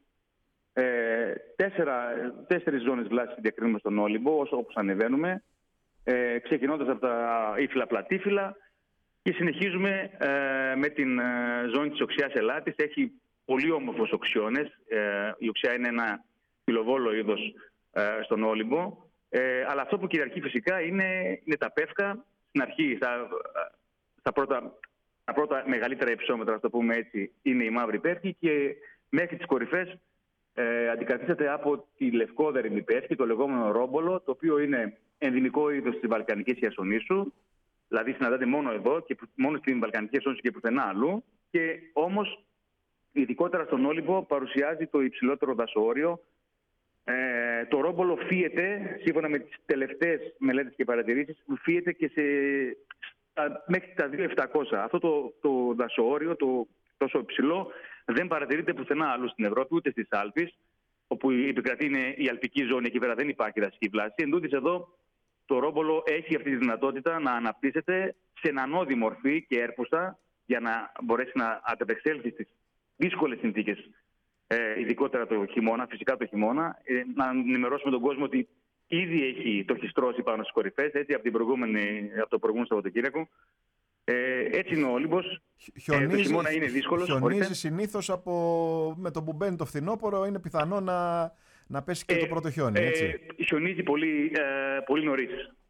4 ζώνες βλάστησης διακρίνουμε στον Όλυμπο, όπως ανεβαίνουμε, ξεκινώντας από τα ύφυλα πλατύφυλλα και συνεχίζουμε με την ζώνη της οξιάς ελάτης. Έχει πολύ όμορφους οξιώνες. Η οξιά είναι ένα πυλοβόλο είδος στον Όλυμπο. Αλλά αυτό που κυριαρχεί φυσικά είναι τα πεύκα. Στην αρχή, τα πρώτα μεγαλύτερα υψόμετρα, να το πούμε έτσι, είναι η μαύρη πεύκη, και μέχρι τις κορυφές αντικαθίσταται από τη λευκόδερη πεύκη, το λεγόμενο ρόμπολο, το οποίο είναι ενδυμικό είδος της Βαλκανικής Χερσονήσου. Δηλαδή συναντάται μόνο εδώ και μόνο στην Βαλκανική Χερσόνησο και πουθενά αλλού. Και όμως, ειδικότερα στον Όλυμπο, παρουσιάζει το υψηλότερο δασόριο. Το ρόμπολο φύεται, σύμφωνα με τις τελευταίες μελέτες και παρατηρήσεις, φύεται και μέχρι τα 2.700. Αυτό το δασόριο, το τόσο υψηλό, δεν παρατηρείται πουθενά αλλού στην Ευρώπη, ούτε στις Άλπεις, όπου επικρατεί είναι η αλπική ζώνη, εκεί πέρα δεν υπάρχει δασική βλάστηση. Εντούτοις εδώ το ρόμπολο έχει αυτή τη δυνατότητα να αναπτύσσεται σε νανώδη μορφή και έρπουστα, για να μπορέσει να ανταπεξέλθει στις δύσκολες συνθήκες, ειδικότερα το χειμώνα, φυσικά το χειμώνα. Να ενημερώσουμε τον κόσμο ότι ήδη το έχει στρώσει πάνω στις κορυφές, έτσι, από το προηγούμενο Σαββατοκύριακο. Έτσι είναι ο Όλυμπος. Το χειμώνα είναι δύσκολος. Χιονίζει συνήθως με το που μπαίνει το φθινόπωρο, είναι πιθανό να πέσει και το πρώτο χιόνι, έτσι. Χιονίζει πολύ νωρίς.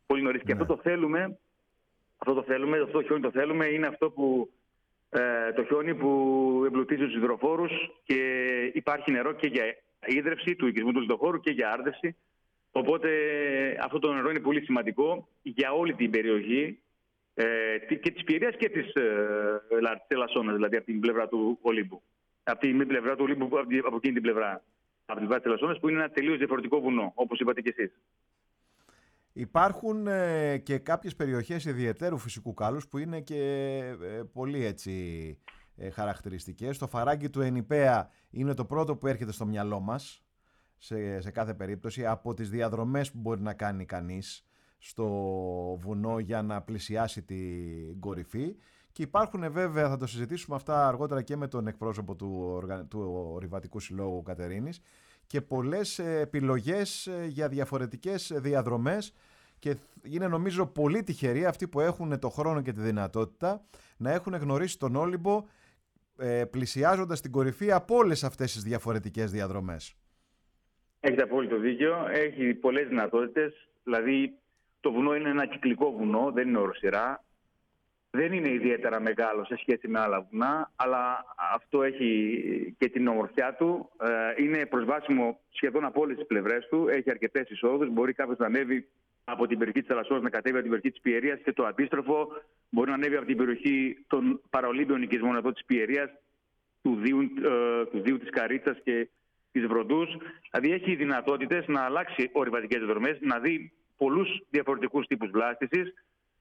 Πολύ νωρίς. Και αυτό το θέλουμε. Αυτό το χιόνι το θέλουμε. Είναι αυτό που το χιόνι που εμπλουτίζει τους υδροφόρους και υπάρχει νερό και για ίδρυυση του οικισμού του λιθοφόρου και για άρδευση. Οπότε αυτό το νερό είναι πολύ σημαντικό για όλη την περιοχή και της Πιερίας και της Ελασσόνας, δηλαδή από την πλευρά του Ολύμπου. Από την πλευρά του Ολύμπου, από εκείνη την πλευρά. Από την πλευρά της Ελασσόνας, που είναι ένα τελείως διαφορετικό βουνό, όπως είπατε και εσείς. Υπάρχουν και κάποιες περιοχές ιδιαιτέρου φυσικού κάλους που είναι και πολύ έτσι χαρακτηριστικές. Το φαράγγι του Ενιπέα είναι το πρώτο που έρχεται στο μυαλό μας σε κάθε περίπτωση, από τις διαδρομές που μπορεί να κάνει κανείς στο βουνό για να πλησιάσει την κορυφή. Και υπάρχουν βέβαια, θα το συζητήσουμε αυτά αργότερα και με τον εκπρόσωπο του Ορειβατικού Συλλόγου Κατερίνης, και πολλές επιλογές για διαφορετικές διαδρομές, και είναι νομίζω πολύ τυχεροί αυτοί που έχουν το χρόνο και τη δυνατότητα να έχουν γνωρίσει τον Όλυμπο πλησιάζοντας την κορυφή από όλες αυτές τις διαφορετικές διαδρομές. Έχετε απόλυτο δίκιο. Έχει πολλές δυνατότητες. Δηλαδή το βουνό είναι ένα κυκλικό βουνό, δεν είναι οροσειρά. Δεν είναι ιδιαίτερα μεγάλο σε σχέση με άλλα βουνά, αλλά αυτό έχει και την ομορφιά του. Είναι προσβάσιμο σχεδόν από όλες τις πλευρές του. Έχει αρκετές εισόδους. Μπορεί κάποιος να ανέβει από την περιοχή της Ελασσόνας να κατέβει από την περιοχή της Πιερίας και το αντίστροφο. Μπορεί να ανέβει από την περιοχή των παραολύμπιων οικισμών εδώ της Πιερίας, του Δίου της Καρίτσας και της Βροντούς. Δηλαδή έχει δυνατότητες να αλλάξει ορειβατικές διαδρομές, να δει πολλούς διαφορετικούς τύπους βλάστησης,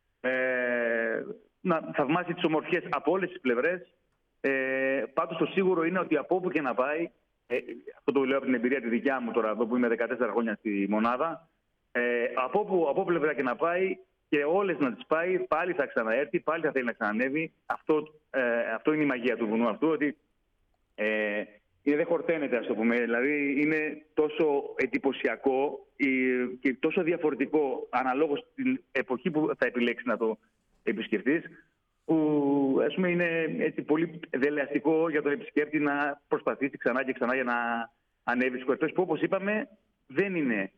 να θαυμάσει τις ομορφιές από όλες τις πλευρές. Πάντως το σίγουρο είναι ότι από όπου και να πάει, αυτό το λέω από την εμπειρία τη δικιά μου τώρα, εδώ που είμαι 14 χρόνια στη μονάδα, από όπου πλευρά και να πάει και όλες να τις πάει, πάλι θα ξαναέρθει, πάλι θα θέλει να ξανανεύει. Αυτό είναι η μαγεία του βουνού αυτού, ότι δεν χορταίνεται, ας το πούμε. Δηλαδή είναι τόσο εντυπωσιακό και τόσο διαφορετικό αναλόγως στην εποχή που θα επιλέξει να το επισκεφτείς, που ας πούμε είναι έτσι πολύ δελεαστικό για τον επισκέπτη να προσπαθήσει ξανά και ξανά για να ανέβει στις κορυφές, που όπως είπαμε δεν είναι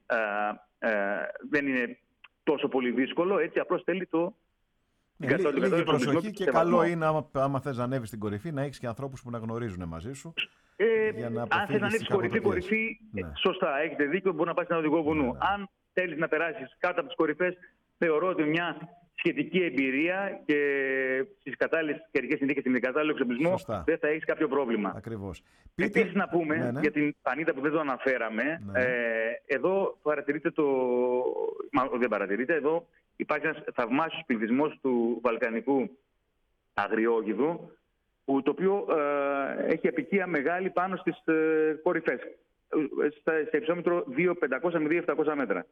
τόσο πολύ δύσκολο, έτσι απλώς θέλει λίγη προσοχή και καλό είναι άμα θες να ανέβεις στην κορυφή να έχεις και ανθρώπους που να γνωρίζουν μαζί σου. Αν θες να ανέβεις στην κορυφή, ναι. Σωστά, έχετε δίκιο, μπορεί να πας σε ένα οδηγό βουνού. Ναι. Αν θέλεις να περάσεις κάτω από τις κορυφές, θεωρώ ότι μια σχετική εμπειρία και στις κατάλληλες καιρικές συνθήκες, στην κατάλληλο εξοπλισμό, δεν θα έχεις κάποιο πρόβλημα. Ακριβώς. Επίσης να πούμε για την Πανίδα που δεν το αναφέραμε, εδώ παρατηρείτε δεν παρατηρείτε, εδώ υπάρχει ένας θαυμάσιος πληθυσμός του βαλκανικού αγριόγιδου, το οποίο έχει απικία μεγάλη πάνω στις κορυφές, σε υψόμετρο 2.500 με 2.700 μέτρα.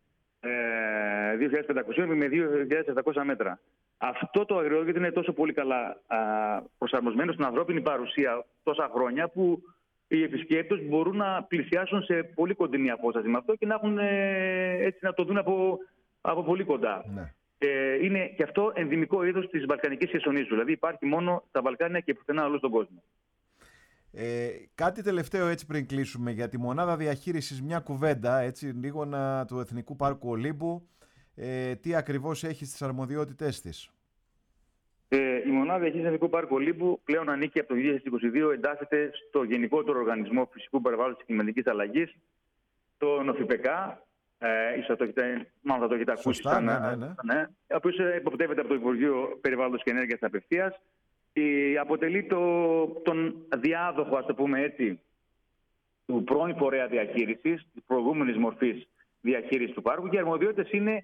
2.500 με 2.700 μέτρα. Αυτό το αγριόγιδο είναι τόσο πολύ καλά προσαρμοσμένο στην ανθρώπινη παρουσία τόσα χρόνια, που οι επισκέπτες μπορούν να πλησιάσουν σε πολύ κοντινή απόσταση με αυτό και να έχουν έτσι να το δουν από πολύ κοντά. Ναι. Είναι και αυτό ενδυμικό είδος της Βαλκανικής Χερσονήσου. Δηλαδή υπάρχει μόνο στα Βαλκάνια και πουθενά αλλού στον κόσμο. Κάτι τελευταίο έτσι πριν κλείσουμε για τη μονάδα διαχείρισης, μια κουβέντα έτσι λίγο του Εθνικού Πάρκου Ολύμπου, τι ακριβώς έχει στις αρμοδιότητές της? Η μονάδα διαχείρισης του Εθνικού Πάρκου Ολύμπου πλέον ανήκει από το 2022, εντάσσεται στο Γενικότερο Οργανισμό Φυσικού Περιβάλλοντος και Κλιματικής Αλλαγής, τον ΟΦΙΠΕΚΑ. Μάλλον θα το έχετε ακούσει. Ναι. Ο οποίος υποπτεύεται από το Υπουργείο Περιβάλλοντος και Ενέργειας απευθείας. Αποτελεί τον διάδοχο, ας το πούμε έτσι, του πρώην φορέα διαχείρισης, της προηγούμενης μορφής διαχείρισης του πάρκου, και οι αρμοδιότητες είναι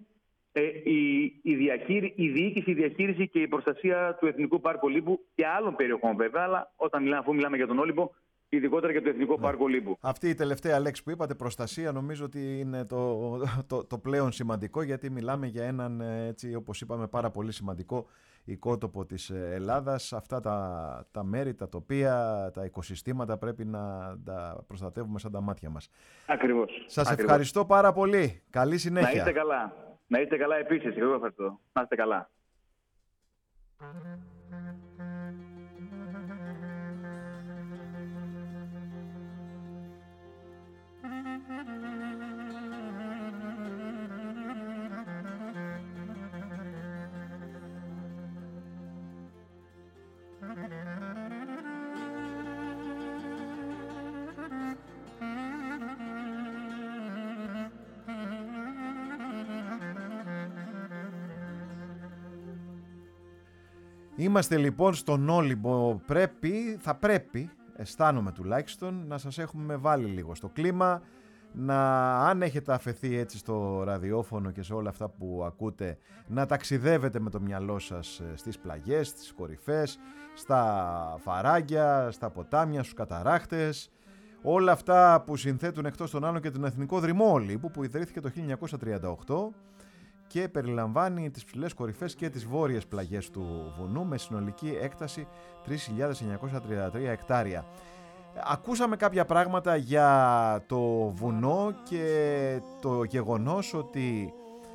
η διοίκηση, η διαχείριση και η προστασία του Εθνικού Πάρκου Ολύμπου και άλλων περιοχών βέβαια, αλλά αφού μιλάμε για τον Όλυμπο, ειδικότερα για το Εθνικό Πάρκο Ολύμπου. Αυτή η τελευταία λέξη που είπατε, προστασία, νομίζω ότι είναι το πλέον σημαντικό, γιατί μιλάμε για έναν, έτσι όπως είπαμε, πάρα πολύ σημαντικό οικότοπο της Ελλάδας. Αυτά τα μέρη, τα τοπία, τα οικοσυστήματα πρέπει να τα προστατεύουμε σαν τα μάτια μας. Ακριβώς. Σας ευχαριστώ πάρα πολύ. Καλή συνέχεια. Να είστε καλά. Να είστε καλά επίσης. Εγώ ευχαριστώ. Να είστε καλά. Είμαστε λοιπόν στον Όλυμπο. Θα πρέπει, αισθάνομαι τουλάχιστον, να σας έχουμε βάλει λίγο στο κλίμα. Αν έχετε αφαιθεί έτσι στο ραδιόφωνο και σε όλα αυτά που ακούτε, να ταξιδεύετε με το μυαλό σας στις πλαγιές, στις κορυφές, στα φαράγγια, στα ποτάμια, στους καταράχτες. Όλα αυτά που συνθέτουν εκτός των άλλων και τον Εθνικό Δρυμό Ολύμπου, που ιδρύθηκε το 1938 και περιλαμβάνει τις ψηλές κορυφές και τις βόρειες πλαγιές του βουνού με συνολική έκταση 3.933 εκτάρια. Ακούσαμε κάποια πράγματα για το βουνό και το γεγονός ότι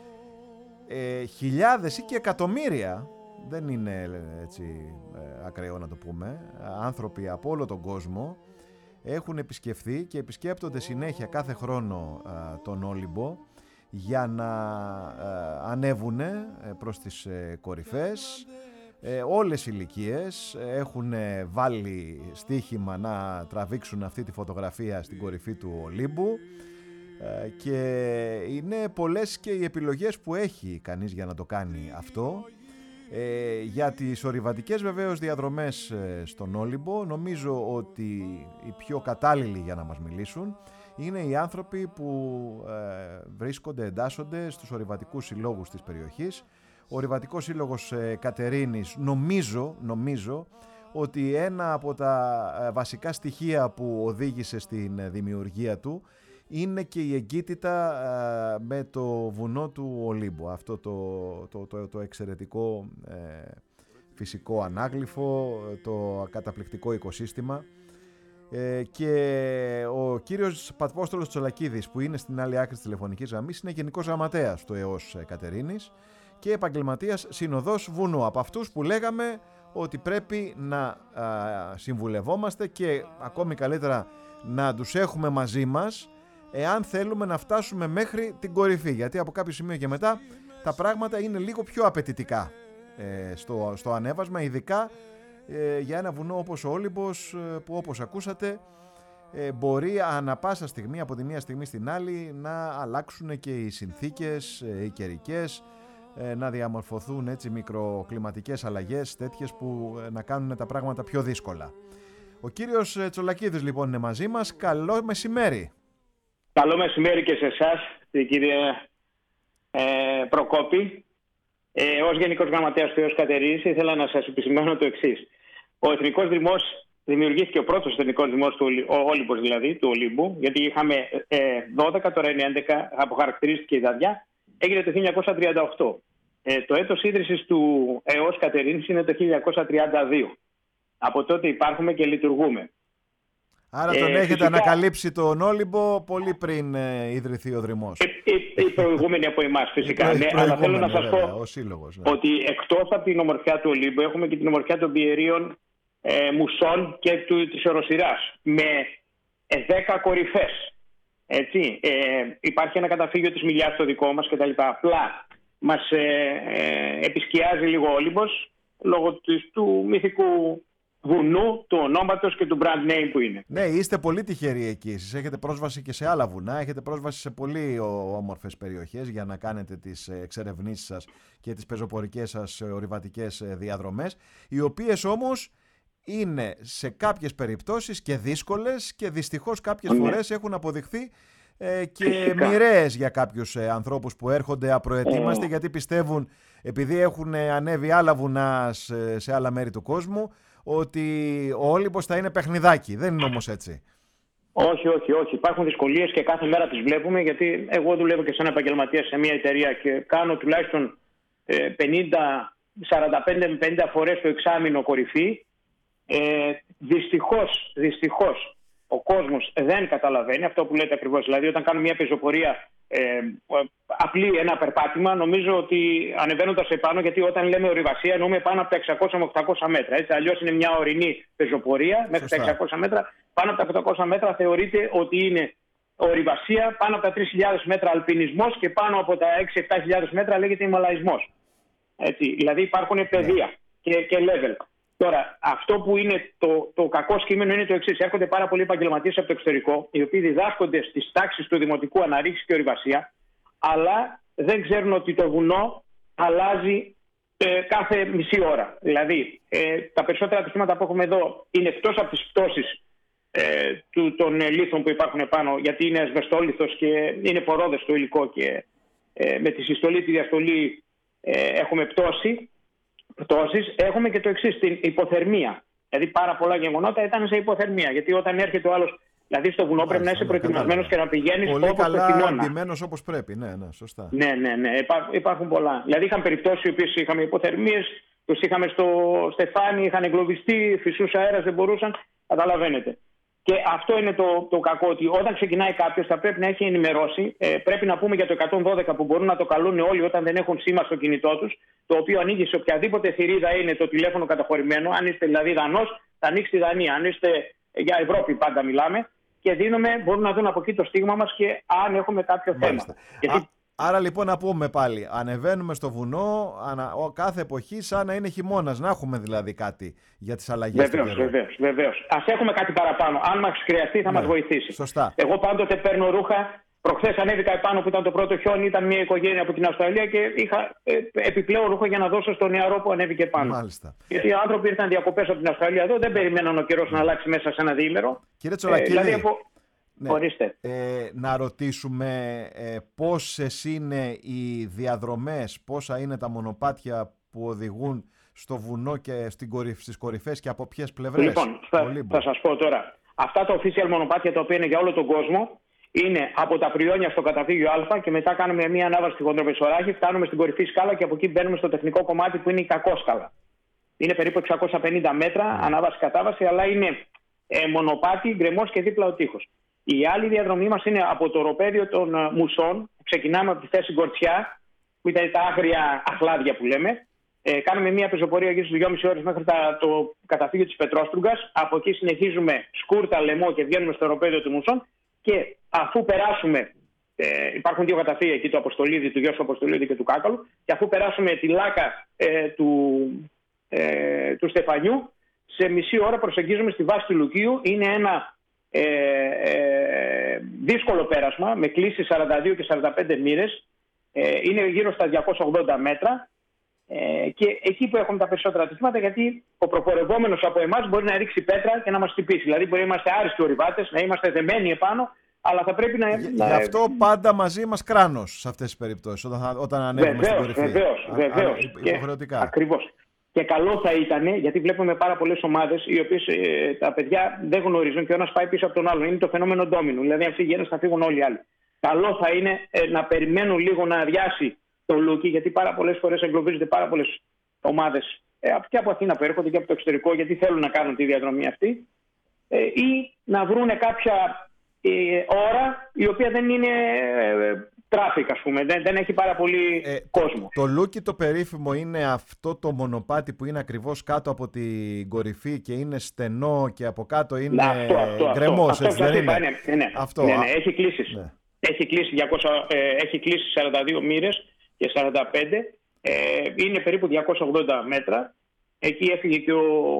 χιλιάδες ή και εκατομμύρια, δεν είναι έτσι ακραίο να το πούμε, άνθρωποι από όλο τον κόσμο έχουν επισκεφθεί και επισκέπτονται συνέχεια κάθε χρόνο τον Όλυμπο για να ανέβουνε προς τις κορυφές. Όλες οι ηλικίες έχουν βάλει στοίχημα να τραβήξουν αυτή τη φωτογραφία στην κορυφή του Ολύμπου και είναι πολλές και οι επιλογές που έχει κανείς για να το κάνει αυτό. Για τις ορειβατικές βεβαίως διαδρομές στον Όλυμπο, νομίζω ότι οι πιο κατάλληλοι για να μας μιλήσουν είναι οι άνθρωποι που εντάσσονται στους ορειβατικούς συλλόγους της περιοχής. Ο Ορειβατικός Σύλλογος Κατερίνης νομίζω ότι ένα από τα βασικά στοιχεία που οδήγησε στην δημιουργία του είναι και η εγκύτητα με το βουνό του Ολύμπου. Αυτό το εξαιρετικό φυσικό ανάγλυφο, το καταπληκτικό οικοσύστημα. Και ο κύριος Πατπόστολος Τσολακίδης, που είναι στην άλλη άκρη της τηλεφωνικής γραμμής, είναι γενικός γραμματέας του ΕΟΣ Κατερίνης και επαγγελματίας συνοδός βουνού, από αυτούς που λέγαμε ότι πρέπει να συμβουλευόμαστε και ακόμη καλύτερα να τους έχουμε μαζί μας εάν θέλουμε να φτάσουμε μέχρι την κορυφή, γιατί από κάποιο σημείο και μετά τα πράγματα είναι λίγο πιο απαιτητικά στο ανέβασμα, ειδικά για ένα βουνό όπως ο Όλυμπος, που όπως ακούσατε μπορεί ανά πάσα στιγμή, από τη μία στιγμή στην άλλη, να αλλάξουν και οι συνθήκες, οι καιρικές, να διαμορφωθούν έτσι μικροκλιματικές αλλαγές τέτοιες που να κάνουν τα πράγματα πιο δύσκολα. Ο κύριος Τσολακίδης λοιπόν είναι μαζί μας. Καλό μεσημέρι. Καλό μεσημέρι και σε εσάς, κύριε Προκόπη. Ως Γενικός Γραμματέας του ΕΟΣ Κατερίνης ήθελα να σας επισημάνω το εξής. Ο Εθνικός Δρυμός δημιουργήθηκε, ο πρώτος Εθνικός Δρυμός, ο Όλυμπος δηλαδή, του Ολύμπου, γιατί είχαμε 12, τώρα είναι 11, αποχαρακτηρίστηκε η Δαδιά, έγινε το 1938. Το έτος ίδρυσης του ΕΟΣ Κατερίνης είναι το 1932. Από τότε υπάρχουμε και λειτουργούμε. Άρα τον έχετε φυσικά ανακαλύψει τον Όλυμπο πολύ πριν ιδρυθεί ο Δρυμός. Οι προηγούμενοι από εμάς φυσικά. Ναι, αλλά θέλω να σας πω ότι εκτός από την ομορφιά του Ολύμπου έχουμε και την ομορφιά των πιερίων Μουσών και της Οροσειράς με 10 κορυφές. Έτσι, υπάρχει ένα καταφύγιο της Μιλιάς το δικό μας κτλ. Απλά μας επισκιάζει λίγο ο Όλυμπος λόγω του μυθικού βουνού, του ονόματος και του brand name που είναι. Ναι, είστε πολύ τυχεροί εκεί. Εσείς έχετε πρόσβαση και σε άλλα βουνά, έχετε πρόσβαση σε πολύ όμορφες περιοχές για να κάνετε τις εξερευνήσεις σας και τις πεζοπορικές σας ορειβατικές διαδρομές, οι οποίες όμως είναι σε κάποιες περιπτώσεις και δύσκολες και δυστυχώς κάποιες φορές έχουν αποδειχθεί και μοιραίες για κάποιους ανθρώπους που έρχονται απροετοίμαστοι, γιατί πιστεύουν, επειδή έχουν ανέβει άλλα βουνά σε άλλα μέρη του κόσμου, ότι ο Όλυμπος θα είναι παιχνιδάκι. Δεν είναι όμως έτσι. Όχι. Υπάρχουν δυσκολίες και κάθε μέρα τις βλέπουμε, γιατί εγώ δουλεύω και σαν επαγγελματίας σε μια εταιρεία και κάνω τουλάχιστον 45-50 φορές το εξάμηνο κορυφή. Δυστυχώς ο κόσμος δεν καταλαβαίνει αυτό που λέτε ακριβώς. Δηλαδή, όταν κάνουμε μια πεζοπορία απλή, ένα περπάτημα, νομίζω ότι ανεβαίνοντας επάνω, γιατί όταν λέμε ορειβασία εννοούμε πάνω από τα 600 με 800 μέτρα. Έτσι, αλλιώς είναι μια ορεινή πεζοπορία μέχρι τα 600 μέτρα. Πάνω από τα 800 μέτρα θεωρείται ότι είναι ορειβασία, πάνω από τα 3.000 μέτρα αλπινισμός και πάνω από τα 6-7.000 μέτρα λέγεται ημαλαϊσμός. Έτσι, δηλαδή υπάρχουν πεδία και level. Τώρα, αυτό που είναι το κακό σκήμενο είναι το εξής. Έρχονται πάρα πολλοί επαγγελματίες από το εξωτερικό, οι οποίοι διδάσκονται στις τάξεις του Δημοτικού Αναρρίχηση και Ορειβασία, αλλά δεν ξέρουν ότι το βουνό αλλάζει κάθε μισή ώρα. Δηλαδή, τα περισσότερα ατυχήματα που έχουμε εδώ είναι εκτός από τις πτώσεις των λίθων που υπάρχουν πάνω, γιατί είναι ασβεστόλιθος και είναι πορόδες το υλικό και με τη συστολή, τη διαστολή έχουμε πτώσεις. Έχουμε και το εξής, την υποθερμία. Δηλαδή πάρα πολλά γεγονότα ήταν σε υποθερμία, γιατί όταν έρχεται ο άλλος, δηλαδή στο βουνό, πρέπει να είσαι προετοιμασμένος και να πηγαίνεις όπως το χειμώνα. Πολύ καλά αντιμένος όπως πρέπει, ναι, σωστά. Ναι, υπάρχουν πολλά. Δηλαδή είχαν περιπτώσεις οι οποίες είχαμε υποθερμίες, τους είχαμε στο στεφάνι, είχαν εγκλωβιστεί, φυσούσε αέρας, δεν μπορούσαν, καταλαβαίνετε. Και αυτό είναι το κακό, ότι όταν ξεκινάει κάποιος θα πρέπει να έχει ενημερώσει. Πρέπει να πούμε για το 112 που μπορούν να το καλούν όλοι όταν δεν έχουν σήμα στο κινητό τους, το οποίο ανοίγει σε οποιαδήποτε θηρίδα είναι το τηλέφωνο καταχωρημένο. Αν είστε δηλαδή Δανός, θα ανοίξει τη Δανία. Αν είστε για Ευρώπη, πάντα μιλάμε. Και μπορούν να δουν από εκεί το στίγμα μας και αν έχουμε κάποιο θέμα. Γιατί... Άρα λοιπόν να πούμε πάλι, ανεβαίνουμε στο βουνό κάθε εποχή σαν να είναι χειμώνας, να έχουμε δηλαδή κάτι για τις αλλαγές. Βεβαίως. Ας έχουμε κάτι παραπάνω. Αν μας χρειαστεί θα μας βοηθήσει. Σωστά. Εγώ πάντοτε παίρνω ρούχα. Προχθές ανέβηκα επάνω που ήταν το πρώτο χιόνι, ήταν μια οικογένεια από την Αυστραλία και είχα επιπλέον ρούχα για να δώσω στο νεαρό που ανέβηκε επάνω. Μάλιστα. Γιατί οι άνθρωποι ήρθαν διακοπές από την Αυστραλία εδώ, δεν περιμέναν ο καιρός να αλλάξει μέσα σε ένα διήμερο. Κύριε Τσολακίδη, να ρωτήσουμε πόσες είναι οι διαδρομές, πόσα είναι τα μονοπάτια που οδηγούν στο βουνό και στις κορυφές και από ποιες πλευρές? Λοιπόν, θα σας πω τώρα. Αυτά τα official μονοπάτια τα οποία είναι για όλο τον κόσμο είναι από τα Πριόνια στο καταφύγιο Α και μετά κάνουμε μια ανάβαση στη Χοντροπεσοράχη, φτάνουμε στην κορυφή σκάλα και από εκεί μπαίνουμε στο τεχνικό κομμάτι που είναι η Κακόσκαλα. Είναι περίπου 650 μέτρα ανάβαση-κατάβαση, αλλά είναι μονοπάτι, γκρεμός και δίπλα ο τείχος. Η άλλη διαδρομή μας είναι από το οροπέδιο των Μουσών. Ξεκινάμε από τη θέση Γκορτσιά, που ήταν τα άγρια αχλάδια που λέμε. Κάνουμε μια πεζοπορία γύρω στις 2,5 ώρες μέχρι το καταφύγιο της Πετρόστρουγκας. Από εκεί συνεχίζουμε Σκούρτα, Λεμό και βγαίνουμε στο οροπέδιο των Μουσών. Και αφού περάσουμε, υπάρχουν δύο καταφύγια εκεί, το Αποστολίδη, του Γιώσου Αποστολίδη και του Κάκαλου. Και αφού περάσουμε τη Λάκα του Στεφανιού, σε μισή ώρα προσεγγίζουμε στη βάση του Λουκίου. Είναι ένα δύσκολο πέρασμα με κλίση 42 και 45 μοίρες. Είναι γύρω στα 280 μέτρα. Και εκεί που έχουμε τα περισσότερα ατυχήματα, γιατί ο προπορευόμενος από εμάς μπορεί να ρίξει πέτρα και να μας χτυπήσει. Δηλαδή, μπορεί να είμαστε άριστοι ορειβάτες, να είμαστε δεμένοι επάνω, αλλά θα πρέπει να. Γι' αυτό πάντα μαζί μας κράνος σε αυτές τις περιπτώσεις, όταν ανέβουμε στην κορυφή. Βεβαίως. Υποχρεωτικά. Ακριβώς. Και καλό θα ήταν, γιατί βλέπουμε πάρα πολλές ομάδες, οι οποίες τα παιδιά δεν γνωρίζουν και ο ένας πάει πίσω από τον άλλον. Είναι το φαινόμενο ντόμινου. Δηλαδή, αν φύγει ένας, θα φύγουν όλοι οι άλλοι. Καλό θα είναι να περιμένουν λίγο να αδειάσει το Λούκι, γιατί πάρα πολλές φορές εγκλωβίζονται πάρα πολλές ομάδες και από Αθήνα που έρχονται και από το εξωτερικό, γιατί θέλουν να κάνουν τη διαδρομή αυτή, ή να βρούνε κάποια ώρα η οποία δεν είναι τράφικ, ας πούμε, δεν έχει πάρα πολύ κόσμο. Το Λούκι το περίφημο είναι αυτό το μονοπάτι που είναι ακριβώς κάτω από την κορυφή και είναι στενό και από κάτω είναι γκρεμός, έτσι δεν είναι? Ναι, έχει κλίσεις. Ναι. Έχει κλείσει 42 μοίρες και 45. Είναι περίπου 280 μέτρα. Εκεί έφυγε και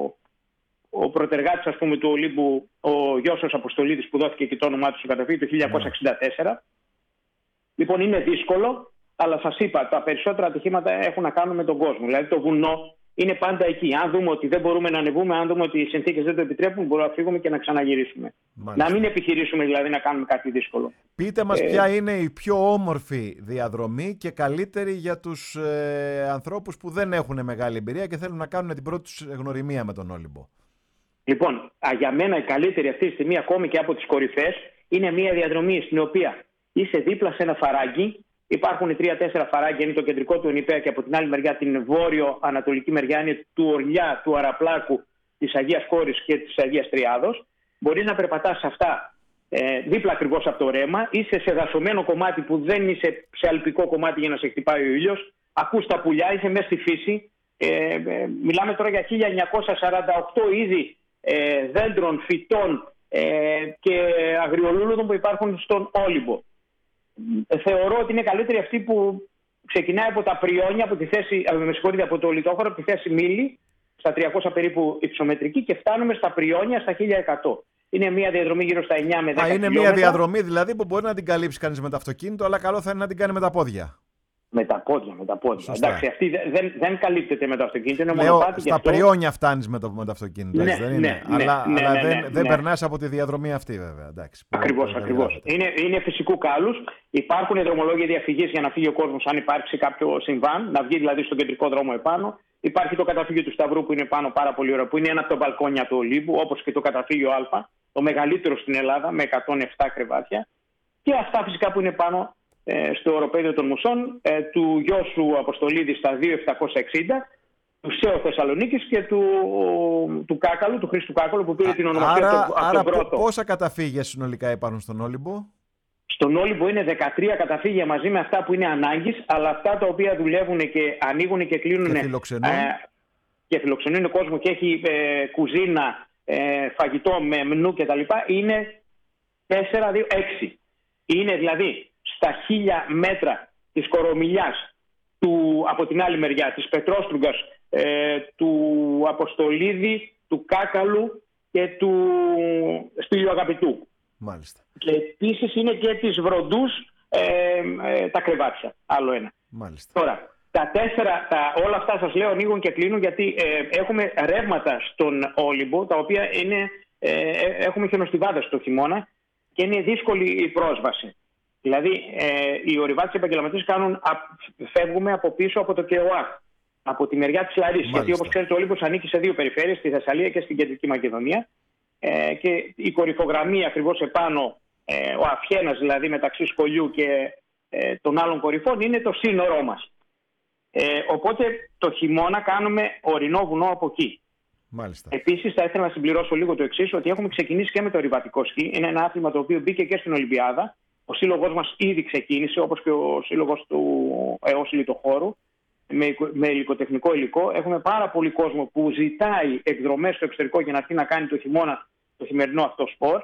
ο πρωτεργάτης, ας πούμε, του Ολύμπου, ο Γιώσος Αποστολίδης, που δόθηκε και το όνομά του στο καταφύγιο το 1964. Λοιπόν, είναι δύσκολο, αλλά σας είπα, τα περισσότερα ατυχήματα έχουν να κάνουν με τον κόσμο. Δηλαδή, το βουνό είναι πάντα εκεί. Αν δούμε ότι δεν μπορούμε να ανεβούμε, αν δούμε ότι οι συνθήκες δεν το επιτρέπουν, μπορούμε να φύγουμε και να ξαναγυρίσουμε. Μάλιστα. Να μην επιχειρήσουμε δηλαδή να κάνουμε κάτι δύσκολο. Πείτε μας ποια είναι η πιο όμορφη διαδρομή και καλύτερη για τους ανθρώπους που δεν έχουν μεγάλη εμπειρία και θέλουν να κάνουν την πρώτη τους γνωριμία με τον Όλυμπο. Λοιπόν, για μένα η καλύτερη αυτή τη στιγμή, ακόμη και από τις κορυφές, είναι μια διαδρομή στην οποία είσαι δίπλα σε ένα φαράγγι. Υπάρχουν 3-4 φαράγγια, είναι το κεντρικό του Ενιπέα και από την άλλη μεριά, την βόρειο-ανατολική μεριά, είναι του Ορλιά, του Αραπλάκου, της Αγίας Κόρης και της Αγίας Τριάδος. Μπορείς να περπατάς σε αυτά δίπλα ακριβώς από το ρέμα. Είσαι σε δασωμένο κομμάτι που δεν είσαι σε αλπικό κομμάτι για να σε χτυπάει ο ήλιος. Ακούς τα πουλιά, είσαι μέσα στη φύση. Μιλάμε τώρα για 1948 είδη δέντρων, φυτών και αγριολούλουδων που υπάρχουν στον Όλυμπο. Θεωρώ ότι είναι καλύτερη αυτή που ξεκινάει από τα Πριόνια, από το Λιτόχωρο, από τη θέση Μήλη, στα 300 περίπου υψομετρική, και φτάνουμε στα Πριόνια στα 1100. Είναι μια διαδρομή γύρω στα 9 με 10 είναι μια διαδρομή δηλαδή που μπορεί να την καλύψει κανείς με το αυτοκίνητο, αλλά καλό θα είναι να την κάνει με τα πόδια. Με τα πόδια. Σωστά. Εντάξει, αυτή δεν καλύπτεται με το αυτοκίνητο, είναι Λέω, μονοπάτι. στα πριόνια φτάνεις με το αυτοκίνητο, Ναι, έτσι δεν είναι? ναι, Αλλά ναι, δεν ναι. περνάς από τη διαδρομή αυτή, βέβαια. Εντάξει, Ακριβώς. Είναι φυσικού κάλους. Υπάρχουν δρομολόγια διαφυγής για να φύγει ο κόσμος αν υπάρξει κάποιο συμβάν, να βγει δηλαδή στον κεντρικό δρόμο επάνω. Υπάρχει το καταφύγιο του Σταυρού που είναι πάνω πάρα πολύ ωραίο, που είναι ένα από τα μπαλκόνια του Ολύμπου, όπως και το καταφύγιο Α, το μεγαλύτερο στην Ελλάδα με 107 κρεβάτια. Και αυτά φυσικά που είναι πάνω στο οροπέδιο των Μουσών, του Γιώσου Αποστολίδη στα 2760, του ΣΕΟ Θεσσαλονίκης και του Κάκαλου, του Χρήστου Κάκαλου, που πήρε την ονομασία από τον πρώτο. Πόσα καταφύγια συνολικά υπάρχουν στον Όλυμπο? Στον Όλυμπο είναι 13 καταφύγια μαζί με αυτά που είναι ανάγκης, αλλά αυτά τα οποία δουλεύουν και ανοίγουν και κλείνουν και φιλοξενούν κόσμο και έχει κουζίνα, φαγητό με μνου κτλ. Είναι 4, 2, 6. Είναι δηλαδή στα 1000 μέτρα της Κορομιλιάς, από την άλλη μεριά της Πετρόστρουγκας, του Αποστολίδη, του Κάκαλου και του Σπύλιου Αγαπητού. Μάλιστα. Και επίσης είναι και της Βροντούς τα κρεβάτια. Άλλο ένα. Μάλιστα. Τώρα, όλα αυτά σας λέω ανοίγουν και κλείνουν γιατί έχουμε ρεύματα στον Όλυμπο, τα οποία έχουμε χιονοστιβάδες το χειμώνα και είναι δύσκολη η πρόσβαση. Δηλαδή, οι ορειβάτες επαγγελματίες φεύγουμε από πίσω από το ΚΕΟΑ, από τη μεριά της Λαρίσης. Γιατί όπως ξέρετε ο Όλυμπος ανήκει σε 2 περιφέρειες, στη Θεσσαλία και στην Κεντρική Μακεδονία. Και η κορυφογραμμή ακριβώς επάνω, ο Αφιένας δηλαδή μεταξύ Σκολιού και των άλλων κορυφών, είναι το σύνορό μας. Οπότε το χειμώνα κάνουμε ορεινό βουνό από εκεί. Μάλιστα. Επίσης θα ήθελα να συμπληρώσω λίγο το εξής, ότι έχουμε ξεκινήσει και με το ορειβατικό σκι. Είναι ένα άθλημα το οποίο μπήκε και στην Ολυμπιάδα. Ο σύλλογος μας ήδη ξεκίνησε, όπως και ο σύλλογος του ΕΟΣ Λιτοχώρου, με υλικοτεχνικό υλικό. Έχουμε πάρα πολύ κόσμο που ζητάει εκδρομές στο εξωτερικό για να έρθει να κάνει το χειμώνα το χειμερινό αυτό σπορ.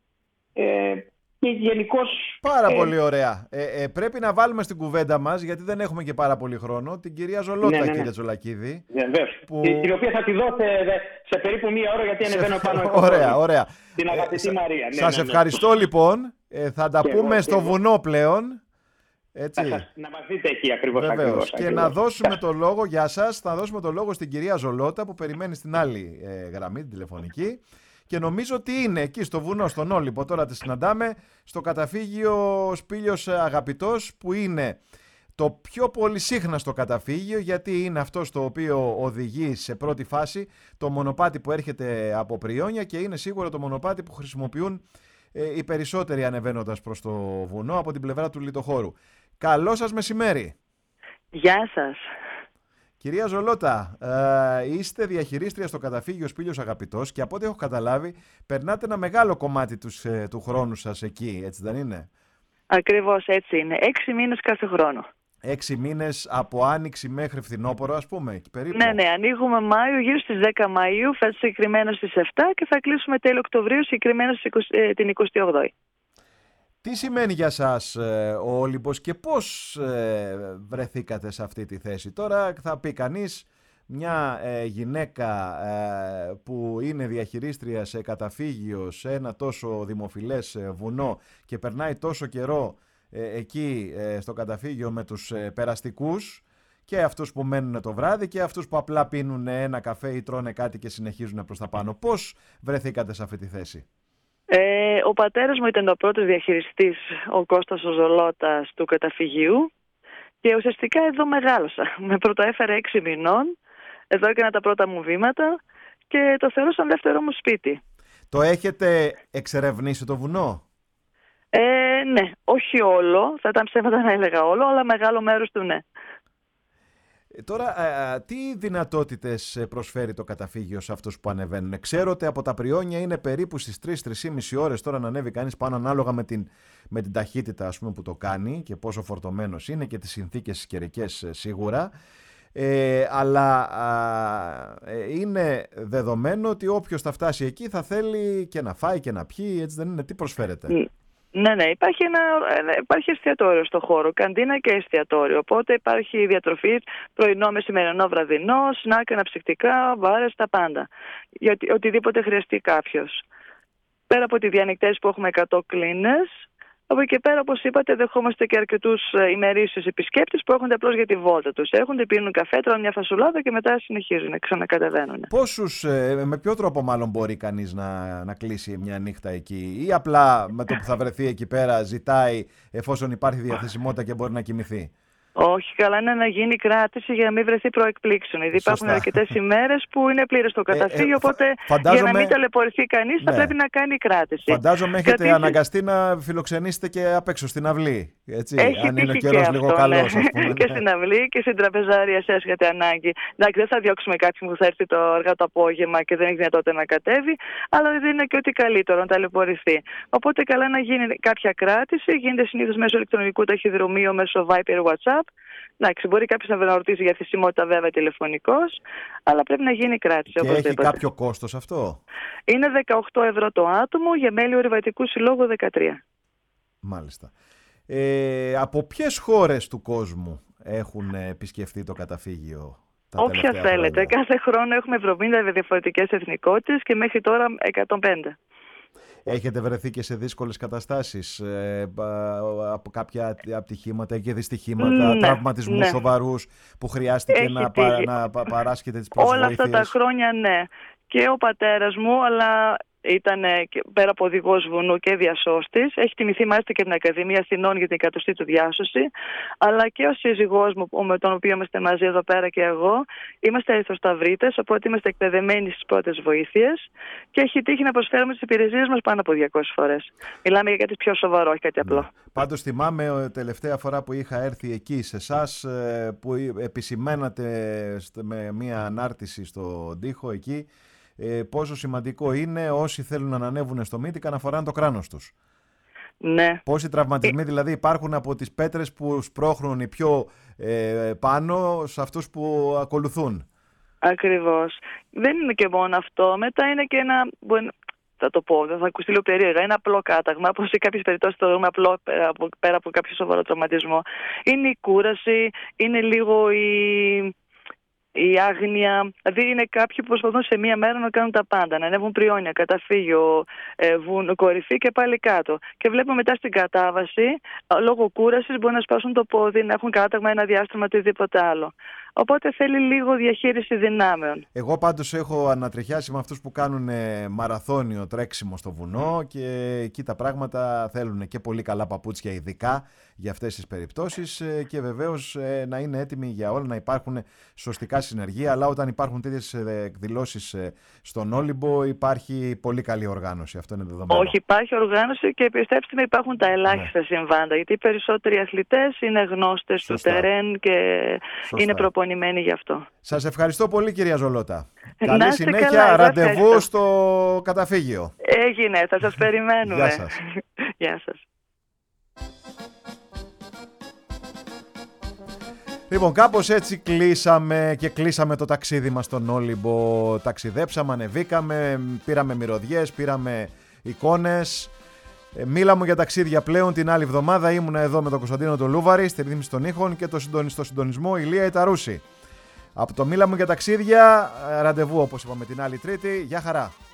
Και γενικώς. Πάρα πολύ ωραία. Πρέπει να βάλουμε στην κουβέντα μας, γιατί δεν έχουμε και πάρα πολύ χρόνο, την κυρία Ζολότα, κύριε Τζολακίδη. Βεβαίως. Που... Την οποία θα τη δώσω σε περίπου 1 ώρα, γιατί ανεβαίνω πάνω. Ωραία. Την αγαπητή Μαρία. Σας ευχαριστώ λοιπόν. Θα τα πούμε στο βουνό πλέον. Έτσι. Να μας δείτε εκεί ακριβώς. Βεβαίως. Και να δώσουμε το λόγο, για σας, θα δώσουμε το λόγο στην κυρία Ζολότα που περιμένει στην άλλη γραμμή, την τηλεφωνική. Και νομίζω ότι είναι εκεί στο βουνό, στον Όλυμπο. Τώρα τη συναντάμε στο καταφύγιο Σπύλιος Αγαπητός, που είναι το πιο πολυσύχναστο καταφύγιο, γιατί είναι αυτό στο οποίο οδηγεί σε πρώτη φάση το μονοπάτι που έρχεται από Πριόνια και είναι σίγουρα το μονοπάτι που χρησιμοποιούν οι περισσότεροι ανεβαίνοντας προς το βουνό από την πλευρά του Λιτοχώρου. Καλό σας μεσημέρι. Γεια σας. Κυρία Ζολότα, είστε διαχειρίστρια στο καταφύγιο Σπύλιος Αγαπητός και από ό,τι έχω καταλάβει περνάτε ένα μεγάλο κομμάτι του χρόνου σας εκεί, έτσι δεν είναι? Ακριβώς έτσι είναι. 6 μήνες κάθε χρόνο. 6 μήνες από άνοιξη μέχρι φθινόπωρο, ας πούμε, περίπου. Ναι, ανοίγουμε Μάιο, γύρω στις 10 Μαΐου, φέτος συγκεκριμένα στις 7 και θα κλείσουμε τέλη Οκτωβρίου, συγκεκριμένα την 28η. Τι σημαίνει για σας ο Όλυμπος και πώς βρεθήκατε σε αυτή τη θέση? Τώρα θα πει κανείς, μια γυναίκα που είναι διαχειρίστρια σε καταφύγιο, σε ένα τόσο δημοφιλές βουνό και περνάει τόσο καιρό εκεί στο καταφύγιο με τους περαστικούς, και αυτούς που μένουν το βράδυ και αυτούς που απλά πίνουν ένα καφέ ή τρώνε κάτι και συνεχίζουν προς τα πάνω. Πώς βρεθήκατε σε αυτή τη θέση? Ο πατέρας μου ήταν ο πρώτος διαχειριστής, ο Κώστας ο Ζολότας, του καταφυγίου και ουσιαστικά εδώ μεγάλωσα. Με πρωτοέφερε 6 μηνών, εδώ έκανα τα πρώτα μου βήματα και το θεωρώ σαν δεύτερο μου σπίτι. Το έχετε εξερευνήσει το βουνό? Ναι, όχι όλο, θα ήταν ψέματα να έλεγα όλο, αλλά μεγάλο μέρος του ναι. Τώρα, τι δυνατότητες προσφέρει το καταφύγιο σε αυτούς που ανεβαίνουν? Ξέρω ότι από τα Πριόνια είναι περίπου στις 3-3,5 ώρες τώρα να ανέβει κανείς πάνω, ανάλογα με την ταχύτητα, ας πούμε, που το κάνει και πόσο φορτωμένος είναι και τις συνθήκες καιρικές σίγουρα. Αλλά είναι δεδομένο ότι όποιος θα φτάσει εκεί θα θέλει και να φάει και να πιει, έτσι δεν είναι? Τι προσφέρεται? Ναι, υπάρχει εστιατόριο στο χώρο, καντίνα και εστιατόριο. Οπότε υπάρχει διατροφή, πρωινό, μεσημερινό, βραδινό, σνακ, αναψυκτικά, βάρες, τα πάντα. Γιατί οτιδήποτε χρειαστεί κάποιος. Πέρα από τις διανυκτές που έχουμε 100 κλίνες, Από εκεί και πέρα, όπως είπατε, δεχόμαστε και αρκετούς ημερήσιους επισκέπτες που έρχονται απλώς για τη βόλτα τους. Έρχονται, πίνουν καφέ, τρώνε μια φασουλάδα και μετά συνεχίζουν, ξανακατεβαίνουν. Πόσους, με ποιο τρόπο μάλλον μπορεί κανείς να κλείσει μια νύχτα εκεί, ή απλά με το που θα βρεθεί εκεί πέρα ζητάει εφόσον υπάρχει διαθεσιμότητα και μπορεί να κοιμηθεί? Όχι, καλά είναι να γίνει κράτηση για να μην βρεθεί προεκπλήξεων. Ήδη υπάρχουν αρκετές ημέρες που είναι πλήρες το καταφύγιο, οπότε για να μην ταλαιπωρηθεί κανείς θα πρέπει να κάνει κράτηση. Φαντάζομαι έχετε αναγκαστεί να φιλοξενήσετε και απ' έξω στην αυλή. Έτσι, έχει αν είναι ο καιρός λίγο καλός, ας πούμε. Και στην αυλή και στην τραπεζάρια σε έχετε ανάγκη. Εντάξει, δεν θα διώξουμε κάποιον που θα έρθει αργά το απόγευμα και δεν έχει δυνατότητα να κατέβει, αλλά δεν είναι και ό,τι καλύτερο να ταλαιπωρηθεί. Οπότε καλά να γίνει κάποια κράτηση, γίνεται συνήθως μέσω ηλεκτρονικού ταχυδρομείου, μέσω Viber, WhatsApp. Εντάξει, μπορεί κάποιος να ρωτήσει για θυσιμότητα βέβαια τηλεφωνικώς, αλλά πρέπει να γίνει κράτηση. Και έχει κάποιο κόστος αυτό? Είναι 18 ευρώ το άτομο, για μέλη Ορειβατικού Συλλόγου 13. Μάλιστα. Από ποιες χώρες του κόσμου έχουν επισκεφτεί το καταφύγιο? Όποια θέλετε. Κάθε χρόνο έχουμε 70 διαφορετικές εθνικότητες και μέχρι τώρα 105. Έχετε βρεθεί και σε δύσκολες καταστάσεις από κάποια ατυχήματα και δυστυχήματα, τραυματισμούς σοβαρούς που χρειάστηκε να παράσχετε τις πρώτες βοήθειες? Όλα αυτά τα χρόνια ναι. Και ο πατέρας μου, αλλά ήταν πέρα από οδηγός βουνού και διασώστης. Έχει τιμηθεί μάλιστα και την Ακαδημία Αθηνών για την 100η του διάσωση. Αλλά και ο σύζυγός μου, με τον οποίο είμαστε μαζί εδώ πέρα και εγώ, είμαστε ερυθροσταυρίτες, οπότε είμαστε εκπαιδευμένοι στις πρώτες βοήθειες και έχει τύχει να προσφέρουμε τις υπηρεσίες μας πάνω από 200 φορές. Μιλάμε για κάτι πιο σοβαρό, όχι κάτι απλό. Πάντως θυμάμαι τελευταία φορά που είχα έρθει εκεί σε εσάς, που επισημαίνατε με μία ανάρτηση στον τοίχο εκεί, πόσο σημαντικό είναι όσοι θέλουν να ανέβουν στο Μύτικα να φοράνε το κράνος τους. Ναι. Πόσοι τραυματισμοί δηλαδή υπάρχουν από τις πέτρες που σπρώχνουν οι πιο πάνω σε αυτούς που ακολουθούν. Ακριβώς. Δεν είναι και μόνο αυτό. Μετά είναι και ένα... Θα το πω, δεν θα ακουστεί λίγο περίεργα. Είναι απλό κάταγμα, όπως σε κάποιες περιπτώσεις το δούμε απλό πέρα από κάποιο σοβαρό τραυματισμό. Είναι η κούραση, είναι λίγο η άγνοια. Δηλαδή είναι κάποιοι που προσπαθούν σε μία μέρα να κάνουν τα πάντα. Να ανέβουν πριόνια, καταφύγιο, κορυφή και πάλι κάτω. Και βλέπουμε μετά στην κατάβαση, λόγω κούρασης μπορεί να σπάσουν το πόδι, να έχουν κάταγμα, ένα διάστημα, οτιδήποτε άλλο. Οπότε θέλει λίγο διαχείριση δυνάμεων. Εγώ πάντως έχω ανατριχιάσει με αυτούς που κάνουν μαραθώνιο τρέξιμο στο βουνό και εκεί τα πράγματα θέλουν και πολύ καλά παπούτσια, ειδικά για αυτές τις περιπτώσεις, και βεβαίως να είναι έτοιμοι για όλα, να υπάρχουν σωστικά συνεργεία. Αλλά όταν υπάρχουν τέτοιες εκδηλώσεις στον Όλυμπο υπάρχει πολύ καλή οργάνωση. Αυτό είναι δεδομένο. Όχι, υπάρχει οργάνωση και πιστέψτε με, υπάρχουν τα ελάχιστα συμβάντα. Γιατί οι περισσότεροι αθλητές είναι γνώστες του τερέν και είναι προπονημένοι γι' αυτό. Σας ευχαριστώ πολύ, κυρία Ζολότα. Καλή συνέχεια, καλά, ραντεβού στο καταφύγιο. Έγινε, θα σας περιμένουμε. Γεια σας. Γεια σας. Λοιπόν, κάπως έτσι κλείσαμε το ταξίδι μας στον Όλυμπο. Ταξιδέψαμε, ανεβήκαμε, πήραμε μυρωδιές, πήραμε εικόνες. Μίλα μου για ταξίδια πλέον. Την άλλη εβδομάδα ήμουνα εδώ με τον Κωνσταντίνο τον Λούβαρη στη ρύθμιση των ήχων και στο συντονισμό Ηλία Ιταρούση. Από το Μίλα μου για ταξίδια, ραντεβού όπως είπαμε την άλλη Τρίτη. Γεια χαρά.